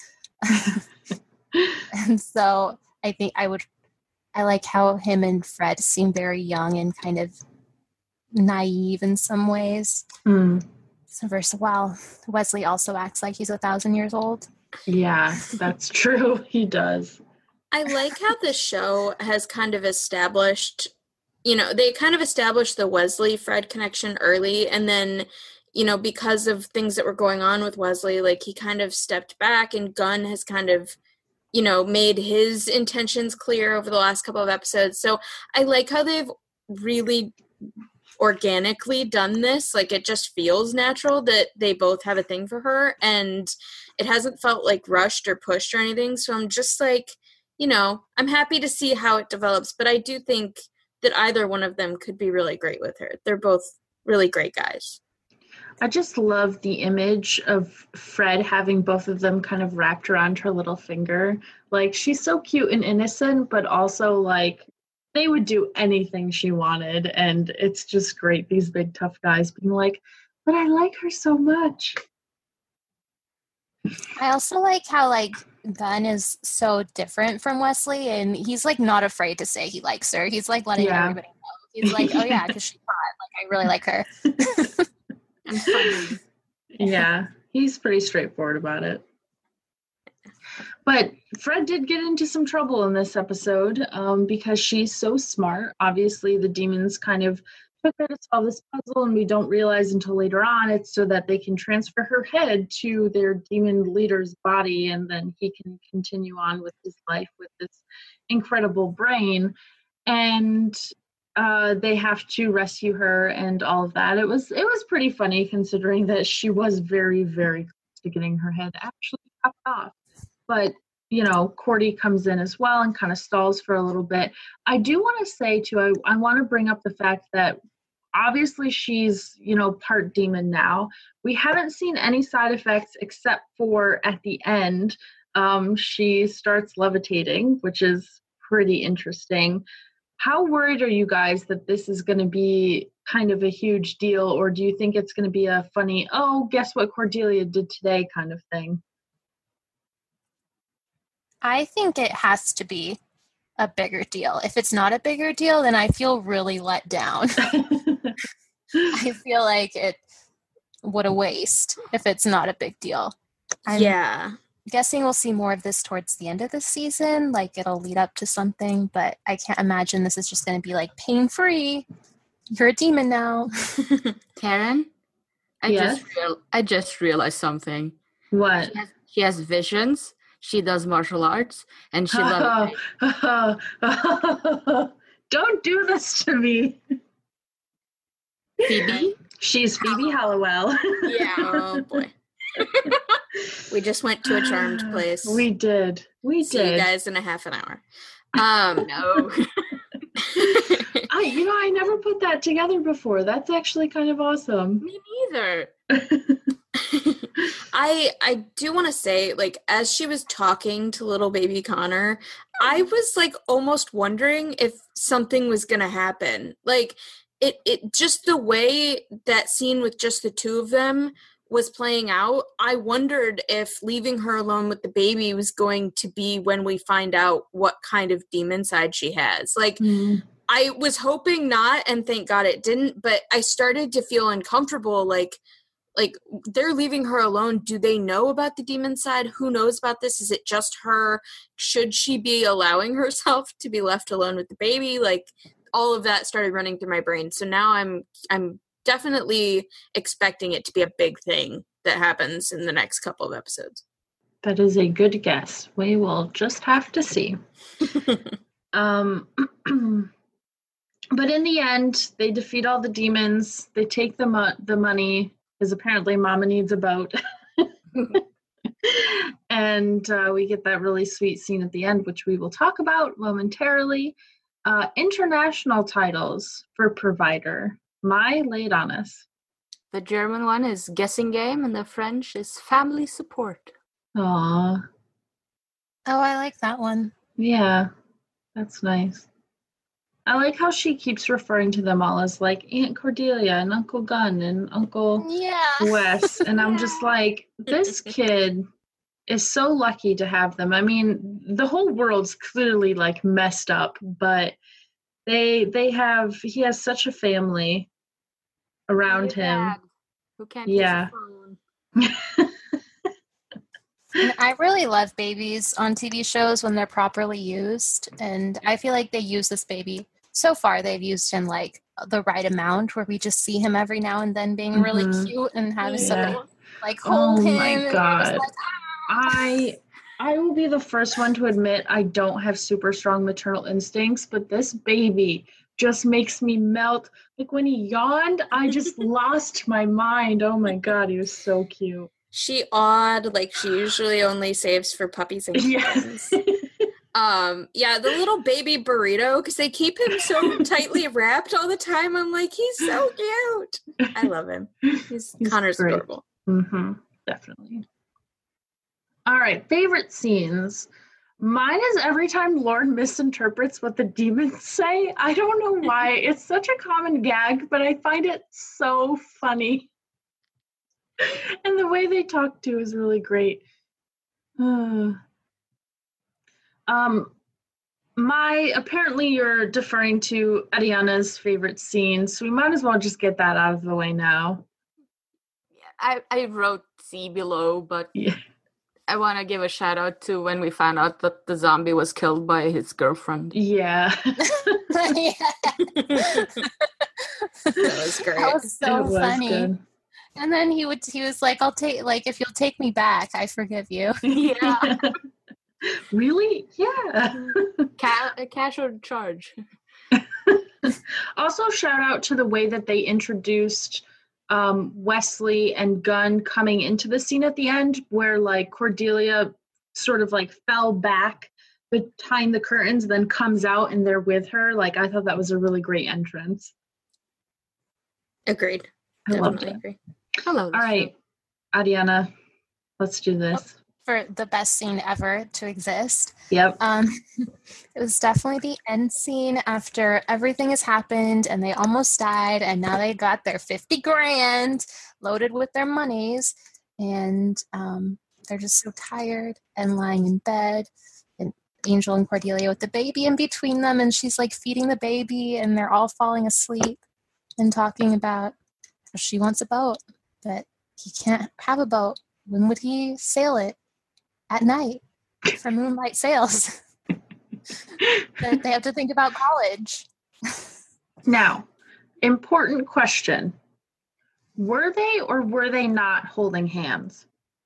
And so I think I like how him and Fred seem very young and kind of naive in some ways. So versus, wow, Wesley also acts like he's 1,000 years old. Yeah, that's true. He does. I like how the show has kind of established, they kind of established the Wesley-Fred connection early, and then, because of things that were going on with Wesley, like he kind of stepped back, and Gunn has kind of, made his intentions clear over the last couple of episodes. So I like how they've really organically done this. Like it just feels natural that they both have a thing for her, and it hasn't felt like rushed or pushed or anything. So I'm just like, I'm happy to see how it develops, but I do think that either one of them could be really great with her. They're both really great guys. I just love the image of Fred having both of them kind of wrapped around her little finger. Like, she's so cute and innocent, but also, like, they would do anything she wanted. And it's just great, these big, tough guys being like, but I like her so much. I also like how, like, Gunn is so different from Wesley, and he's, like, not afraid to say he likes her. He's, like, letting everybody know. He's like, oh, yeah, because she's hot. Like, I really like her. And funny. Yeah, he's pretty straightforward about it. But Fred did get into some trouble in this episode because she's so smart. Obviously, the demons kind of took her to solve this puzzle, and we don't realize until later on it's so that they can transfer her head to their demon leader's body, and then he can continue on with his life with this incredible brain. And they have to rescue her and all of that. It was pretty funny considering that she was very, very close to getting her head actually chopped off. But, Cordy comes in as well and kind of stalls for a little bit. I do want to say, too, I want to bring up the fact that obviously she's, part demon now. We haven't seen any side effects except for at the end, she starts levitating, which is pretty interesting. How worried are you guys that this is going to be kind of a huge deal, or do you think it's going to be a funny, oh, guess what Cordelia did today kind of thing? I think it has to be a bigger deal. If it's not a bigger deal, then I feel really let down. I feel like what a waste if it's not a big deal. I'm guessing we'll see more of this towards the end of the season. Like, it'll lead up to something, but I can't imagine this is just going to be like pain-free. You're a demon now. Karen, I just realized something. What? She has visions. She does martial arts, and she loves. Don't do this to me. Phoebe. She's Phoebe Halliwell. Yeah. Oh boy. We just went to a charmed place. We did. See you guys in a half an hour. No. I never put that together before. That's actually kind of awesome. Me neither. I do want to say, like, as she was talking to little baby Connor, I was like almost wondering if something was gonna happen. Like, it just the way that scene with just the two of them was playing out, I wondered if leaving her alone with the baby was going to be when we find out what kind of demon side she has. Like, I was hoping not, and thank God it didn't, but I started to feel uncomfortable, like they're leaving her alone. Do they know about the demon side? Who knows about this? Is it just her? Should she be allowing herself to be left alone with the baby? Like, all of that started running through my brain. So now I'm definitely expecting it to be a big thing that happens in the next couple of episodes. That is a good guess. We will just have to see. But in the end, they defeat all the demons. They take the money, because apparently Mama needs a boat. And we get that really sweet scene at the end, which we will talk about momentarily. International titles for Provider. Mai, lay it on us. The German one is Guessing Game, and the French is Family Support. Aww. Oh, I like that one. Yeah, that's nice. I like how she keeps referring to them all as like Aunt Cordelia and Uncle Gunn and Uncle Wes. And I'm just like, this kid is so lucky to have them. I mean, the whole world's clearly like messed up, but he has such a family around him. Who can't use a phone. And I really love babies on TV shows when they're properly used, and I feel like they use this baby. So far, they've used him like the right amount, where we just see him every now and then being really cute and having somebody like hold him. Oh my God! Like, I will be the first one to admit I don't have super strong maternal instincts, but this baby just makes me melt. Like, when he yawned, I just lost my mind. Oh my God, he was so cute. She awed, like she usually only saves for puppies and kittens. The little baby burrito, because they keep him so tightly wrapped all the time. I'm like, he's so cute. I love him. He's Connor's great. Adorable. Mm-hmm, definitely. All right, favorite scenes. Mine is every time Lorne misinterprets what the demons say. I don't know why. It's such a common gag, but I find it so funny. And the way they talk to is really great. Apparently you're deferring to Ariana's favorite scene, so we might as well just get that out of the way now. Yeah, I wrote C below, but I want to give a shout out to when we found out that the zombie was killed by his girlfriend. Yeah. That was great. That was so funny. Good. And then he was like, I'll take, like, if you'll take me back, I forgive you. Yeah. Really? Yeah. Cash or charge. Also, shout out to the way that they introduced Wesley and Gunn coming into the scene at the end, where like Cordelia sort of like fell back behind the curtains, then comes out and they're with her. Like, I thought that was a really great entrance. Agreed. I loved Definitely it. agree. Hello. All right, Ariana, let's do this. For the best scene ever to exist. Yep. It was definitely the end scene after everything has happened and they almost died, and now they got their $50,000 loaded with their monies, and they're just so tired and lying in bed, and Angel and Cordelia with the baby in between them, and she's like feeding the baby, and they're all falling asleep and talking about how she wants a boat, but he can't have a boat. When would he sail it? At night for moonlight sails. But they have to think about college. Now, important question. Were they or were they not holding hands?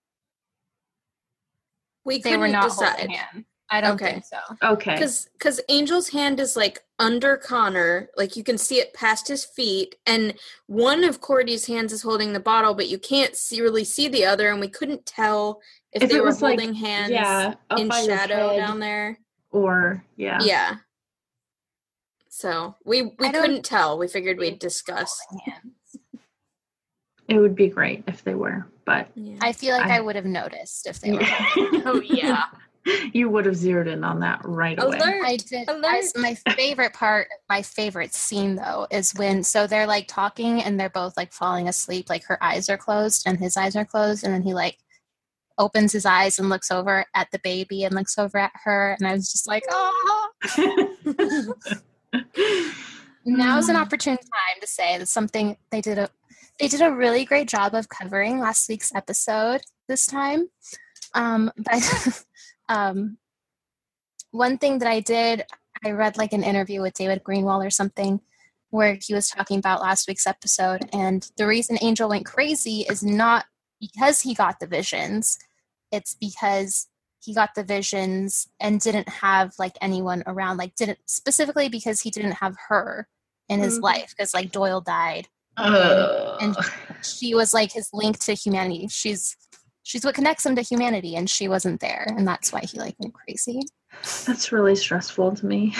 We They couldn't were not decide. holding hands. I don't Okay. think so. Okay. Because Angel's hand is like under Connor, like you can see it past his feet, and one of Cordy's hands is holding the bottle, but you can't really see the other, and we couldn't tell if they it were was like, holding hands yeah, up in by his shadow head, down there. or yeah. Yeah. So we I don't- couldn't tell. We figured we'd discuss. Holding hands. It would be great if they were, but Yeah. I feel like I- I would have noticed if they were holding hands. Oh yeah. you would have zeroed in on that right away. Alert! I did. Alert. My favorite part, my favorite scene though, is when they're like talking and they're both like falling asleep. Like her eyes are closed and his eyes are closed, and then he like opens his eyes and looks over at the baby and looks over at her, and I was just like, oh. Now's an opportune time to say that something they did a really great job of covering last week's episode this time. But one thing that I read like an interview with David Greenwald or something where he was talking about last week's episode, and the reason Angel went crazy is not because he got the visions, it's because he got the visions and didn't have like anyone around, like didn't specifically because he didn't have her in his life, because like Doyle died and she was like his link to humanity. She's what connects him to humanity, and she wasn't there, and that's why he like went crazy. That's really stressful to me.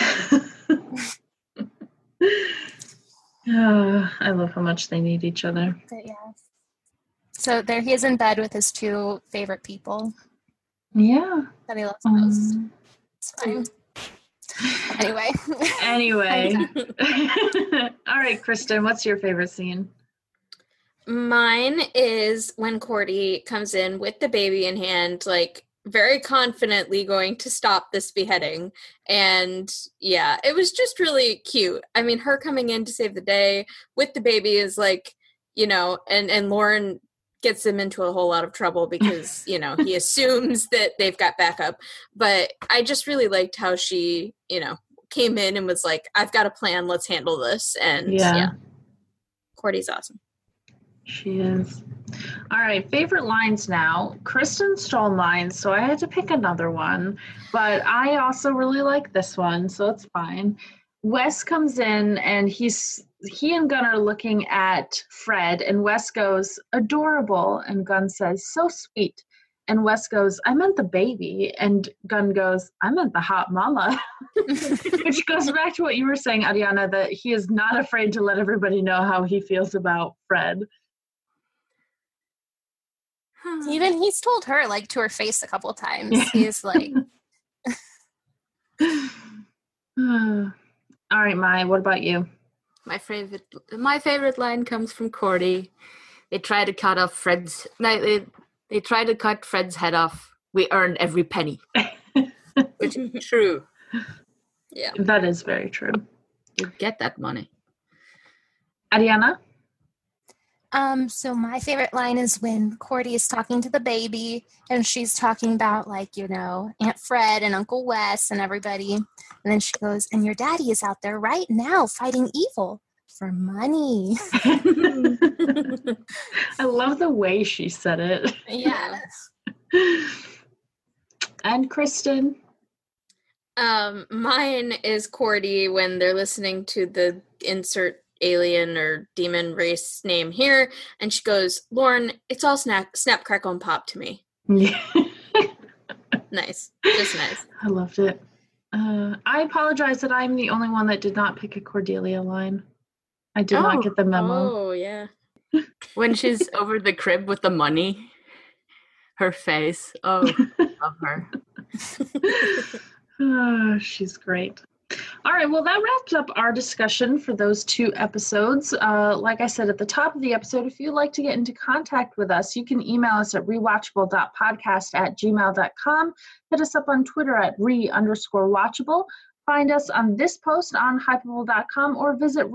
I love how much they need each other. But yeah. So there he is in bed with his two favorite people Yeah. that he loves most. It's fine. Anyway. Anyway. All right, Kristen, what's your favorite scene? Mine is when Cordy comes in with the baby in hand, like very confidently going to stop this beheading. And yeah, it was just really cute. I mean, her coming in to save the day with the baby is like, you know, and Lauren gets him into a whole lot of trouble because, you know, he assumes that they've got backup. But I just really liked how she, you know, came in and was like, I've got a plan, let's handle this. And yeah. Cordy's awesome. She is. All right, favorite lines now. Kristen stole mine, so I had to pick another one. But I also really like this one, so it's fine. Wes comes in, and he and Gunn are looking at Fred, and Wes goes, adorable, and Gunn says, so sweet. And Wes goes, I meant the baby. And Gunn goes, I meant the hot mama. Which goes back to what you were saying, Ariana, that he is not afraid to let everybody know how he feels about Fred. Even he's told her like to her face a couple times. He's like, all right, Mai, what about you? My favorite line comes from Cordy. They try to cut off Fred's. No, they try to cut Fred's head off. We earned every penny, which is true. Yeah, that is very true. You get that money. Ariana? So my favorite line is when Cordy is talking to the baby and she's talking about like, you know, Aunt Fred and Uncle Wes and everybody. And then she goes, and your daddy is out there right now fighting evil for money. I love the way she said it. Yeah. And Kristen? Mine is Cordy when they're listening to the insert alien or demon race name here, and she goes, Lauren, it's all snap, crackle, and pop to me. Yeah. Nice. Just nice. I loved it. I apologize that I'm the only one that did not pick a Cordelia line. I did not get the memo. Oh, yeah. When she's over the crib with the money, her face. Oh, love her. Oh, she's great. All right, well, that wraps up our discussion for those 2 episodes. Like I said at the top of the episode, if you'd like to get into contact with us, you can email us at rewatchable.podcast@gmail.com. Hit us up on Twitter at _watchable. Find us on this post on hypable.com or visit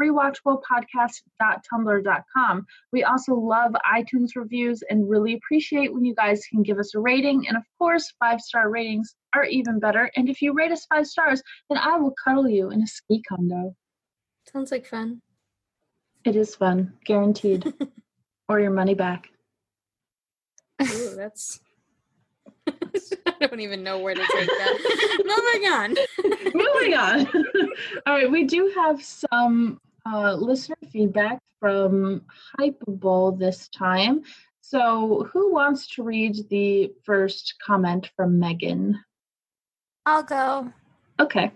rewatchablepodcast.tumblr.com. We also love iTunes reviews and really appreciate when you guys can give us a rating. And of course, 5-star ratings are even better. And if you rate us 5 stars, then I will cuddle you in a ski condo. Sounds like fun. It is fun, guaranteed. Or your money back. Ooh, that's... I don't even know where to take that. Moving on. All right, we do have some listener feedback from Hypable this time. So who wants to read the first comment from Megan? I'll go. Okay.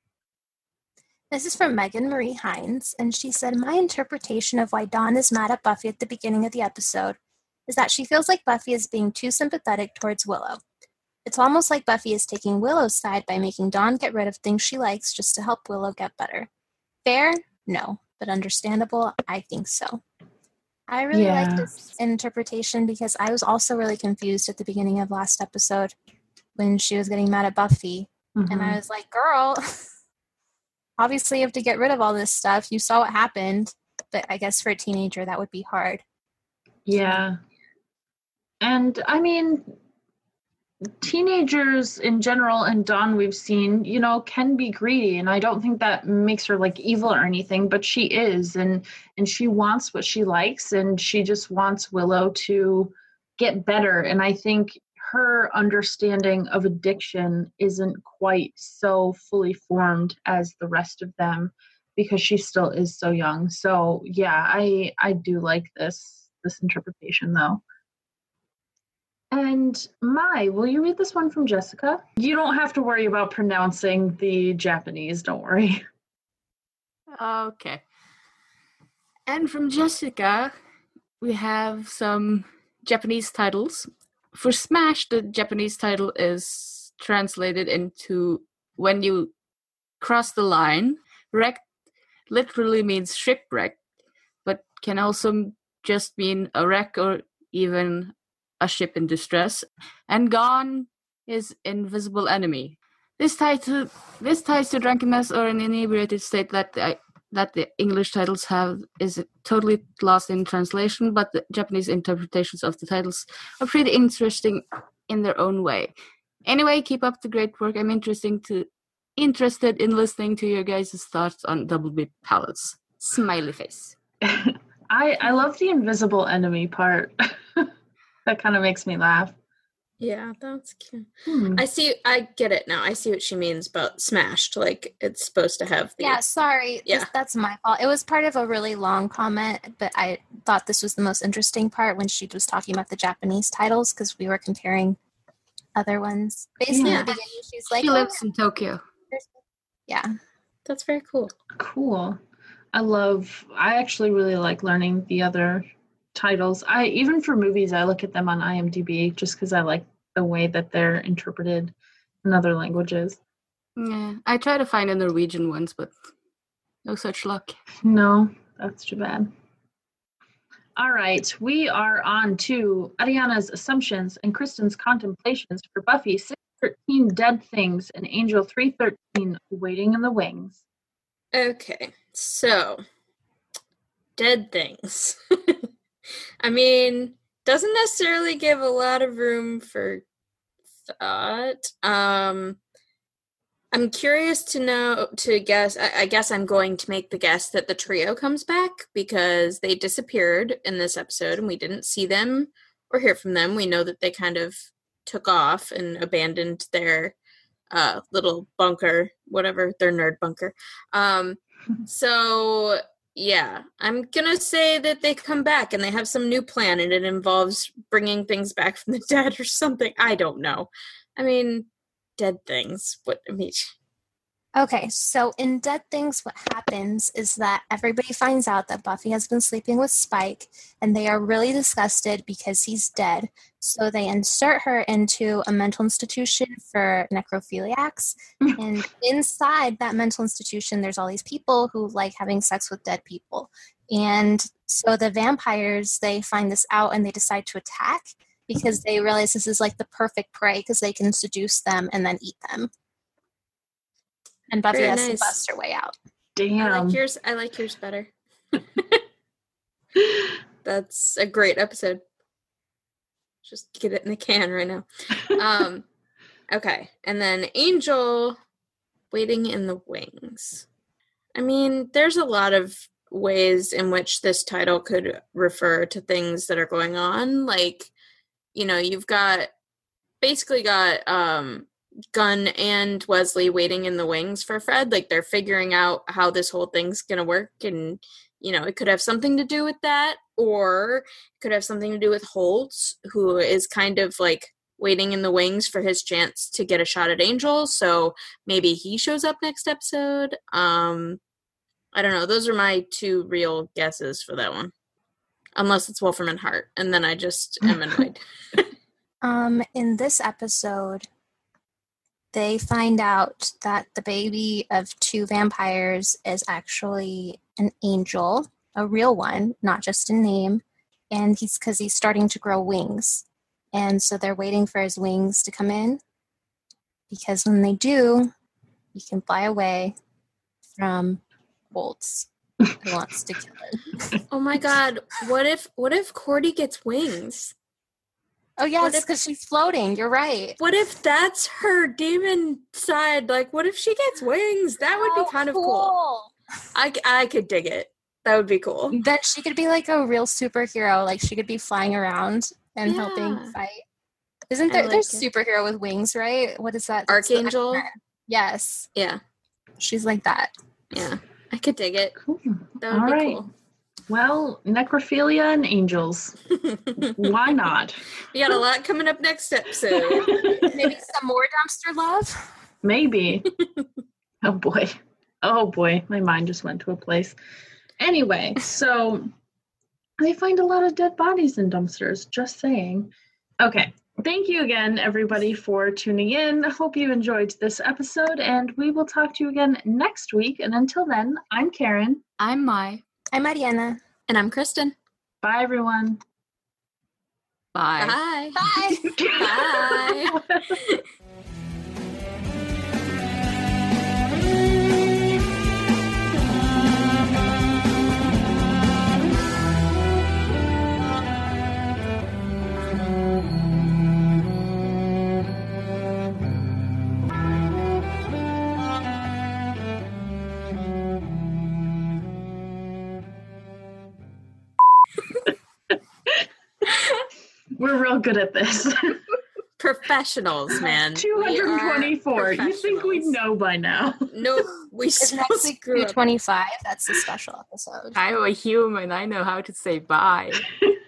This is from Megan Marie Hines, and she said, my interpretation of why Dawn is mad at Buffy at the beginning of the episode is that she feels like Buffy is being too sympathetic towards Willow. It's almost like Buffy is taking Willow's side by making Dawn get rid of things she likes just to help Willow get better. Fair? No. But understandable? I think so. I really like this interpretation because I was also really confused at the beginning of last episode when she was getting mad at Buffy. Mm-hmm. And I was like, girl, obviously you have to get rid of all this stuff. You saw what happened. But I guess for a teenager, that would be hard. Yeah. And I mean, teenagers in general, and Dawn we've seen, can be greedy, and I don't think that makes her like evil or anything, but she is, and she wants what she likes, and she just wants Willow to get better. And I think her understanding of addiction isn't quite so fully formed as the rest of them because she still is so young. So yeah, I do like this interpretation though. And Mai, will you read this one from Jessica? You don't have to worry about pronouncing the Japanese, don't worry. Okay. And from Jessica, we have some Japanese titles. For Smash, the Japanese title is translated into when you cross the line. Wrecked literally means shipwrecked, but can also just mean a wreck or even a ship in distress. And Gone is invisible enemy. This ties to drunkenness or an inebriated state that the English titles have is totally lost in translation, but the Japanese interpretations of the titles are pretty interesting in their own way. Anyway, keep up the great work. I'm interested in listening to your guys' thoughts on Double B palettes. Smiley face. I love the invisible enemy part. That kind of makes me laugh. Yeah, that's cute. I get it now. I see what she means about smashed. Like, it's supposed to have the... Yeah, sorry. Yeah. That's my fault. It was part of a really long comment, but I thought this was the most interesting part when she was talking about the Japanese titles, because we were comparing other ones. Basically, at the beginning, she's like... She lives in Tokyo. Yeah. That's very cool. Cool. I actually really like learning the other titles. Even for movies, I look at them on IMDb just because I like the way that they're interpreted in other languages. Yeah, I try to find the Norwegian ones, but no such luck. No, that's too bad. All right, we are on to Ariana's assumptions and Kristen's contemplations for Buffy 613 Dead Things and Angel 313 Waiting in the Wings. Okay, so Dead Things. I mean, doesn't necessarily give a lot of room for thought. I'm curious to guess. I guess I'm going to make the guess that the trio comes back because they disappeared in this episode and we didn't see them or hear from them. We know that they kind of took off and abandoned their little bunker, whatever, their nerd bunker. So... yeah, I'm gonna say that they come back and they have some new plan and it involves bringing things back from the dead or something. I don't know. I mean, dead things. Okay, so in Dead Things, what happens is that everybody finds out that Buffy has been sleeping with Spike, and they are really disgusted because he's dead. So they insert her into a mental institution for necrophiliacs. And inside that mental institution, there's all these people who like having sex with dead people. And so the vampires, they find this out and they decide to attack because they realize this is like the perfect prey because they can seduce them and then eat them. And Buffy has to bust her way out. Damn. I like yours better. That's a great episode. Just get it in the can right now. Okay. And then Angel waiting in the wings. I mean, there's a lot of ways in which this title could refer to things that are going on. Like, you know, you've basically got Gunn and Wesley waiting in the wings for Fred. Like, they're figuring out how this whole thing's gonna work, and you know, it could have something to do with that, or it could have something to do with Holtz, who is kind of like waiting in the wings for his chance to get a shot at Angel. So maybe he shows up next episode. I don't know. Those are my two real guesses for that one. Unless it's Wolfram and Hart, and then I just am annoyed. In this episode, they find out that the baby of two vampires is actually an angel, a real one, not just a name. And he's starting to grow wings. And so they're waiting for his wings to come in. Because when they do, he can fly away from Holtz, who wants to kill him. Oh my god, what if Cordy gets wings? Oh yes, because she's floating. You're right. What if that's her demon side? Like, what if she gets wings? That would be kind of cool. I could dig it. That would be cool. Then she could be like a real superhero. Like, she could be flying around and helping fight. Isn't there? There's a superhero with wings, right? What is that? Archangel? Yes. Yeah. She's like that. Yeah. I could dig it. Cool. That would be cool. Well, necrophilia and angels. Why not? We got a lot coming up next episode. Maybe some more dumpster love? Maybe. Oh boy. My mind just went to a place. Anyway, so they find a lot of dead bodies in dumpsters. Just saying. Okay. Thank you again, everybody, for tuning in. Hope you enjoyed this episode, and we will talk to you again next week. And until then, I'm Karen. I'm Mai. I'm Mariana. And I'm Kristen. Bye, everyone. Bye. Bye. Bye. Bye. We're real good at this. Professionals, man. 224. You think we'd know by now. Nope. We It's still next week screw up. 225. That's the special episode. I'm a human. I know how to say bye.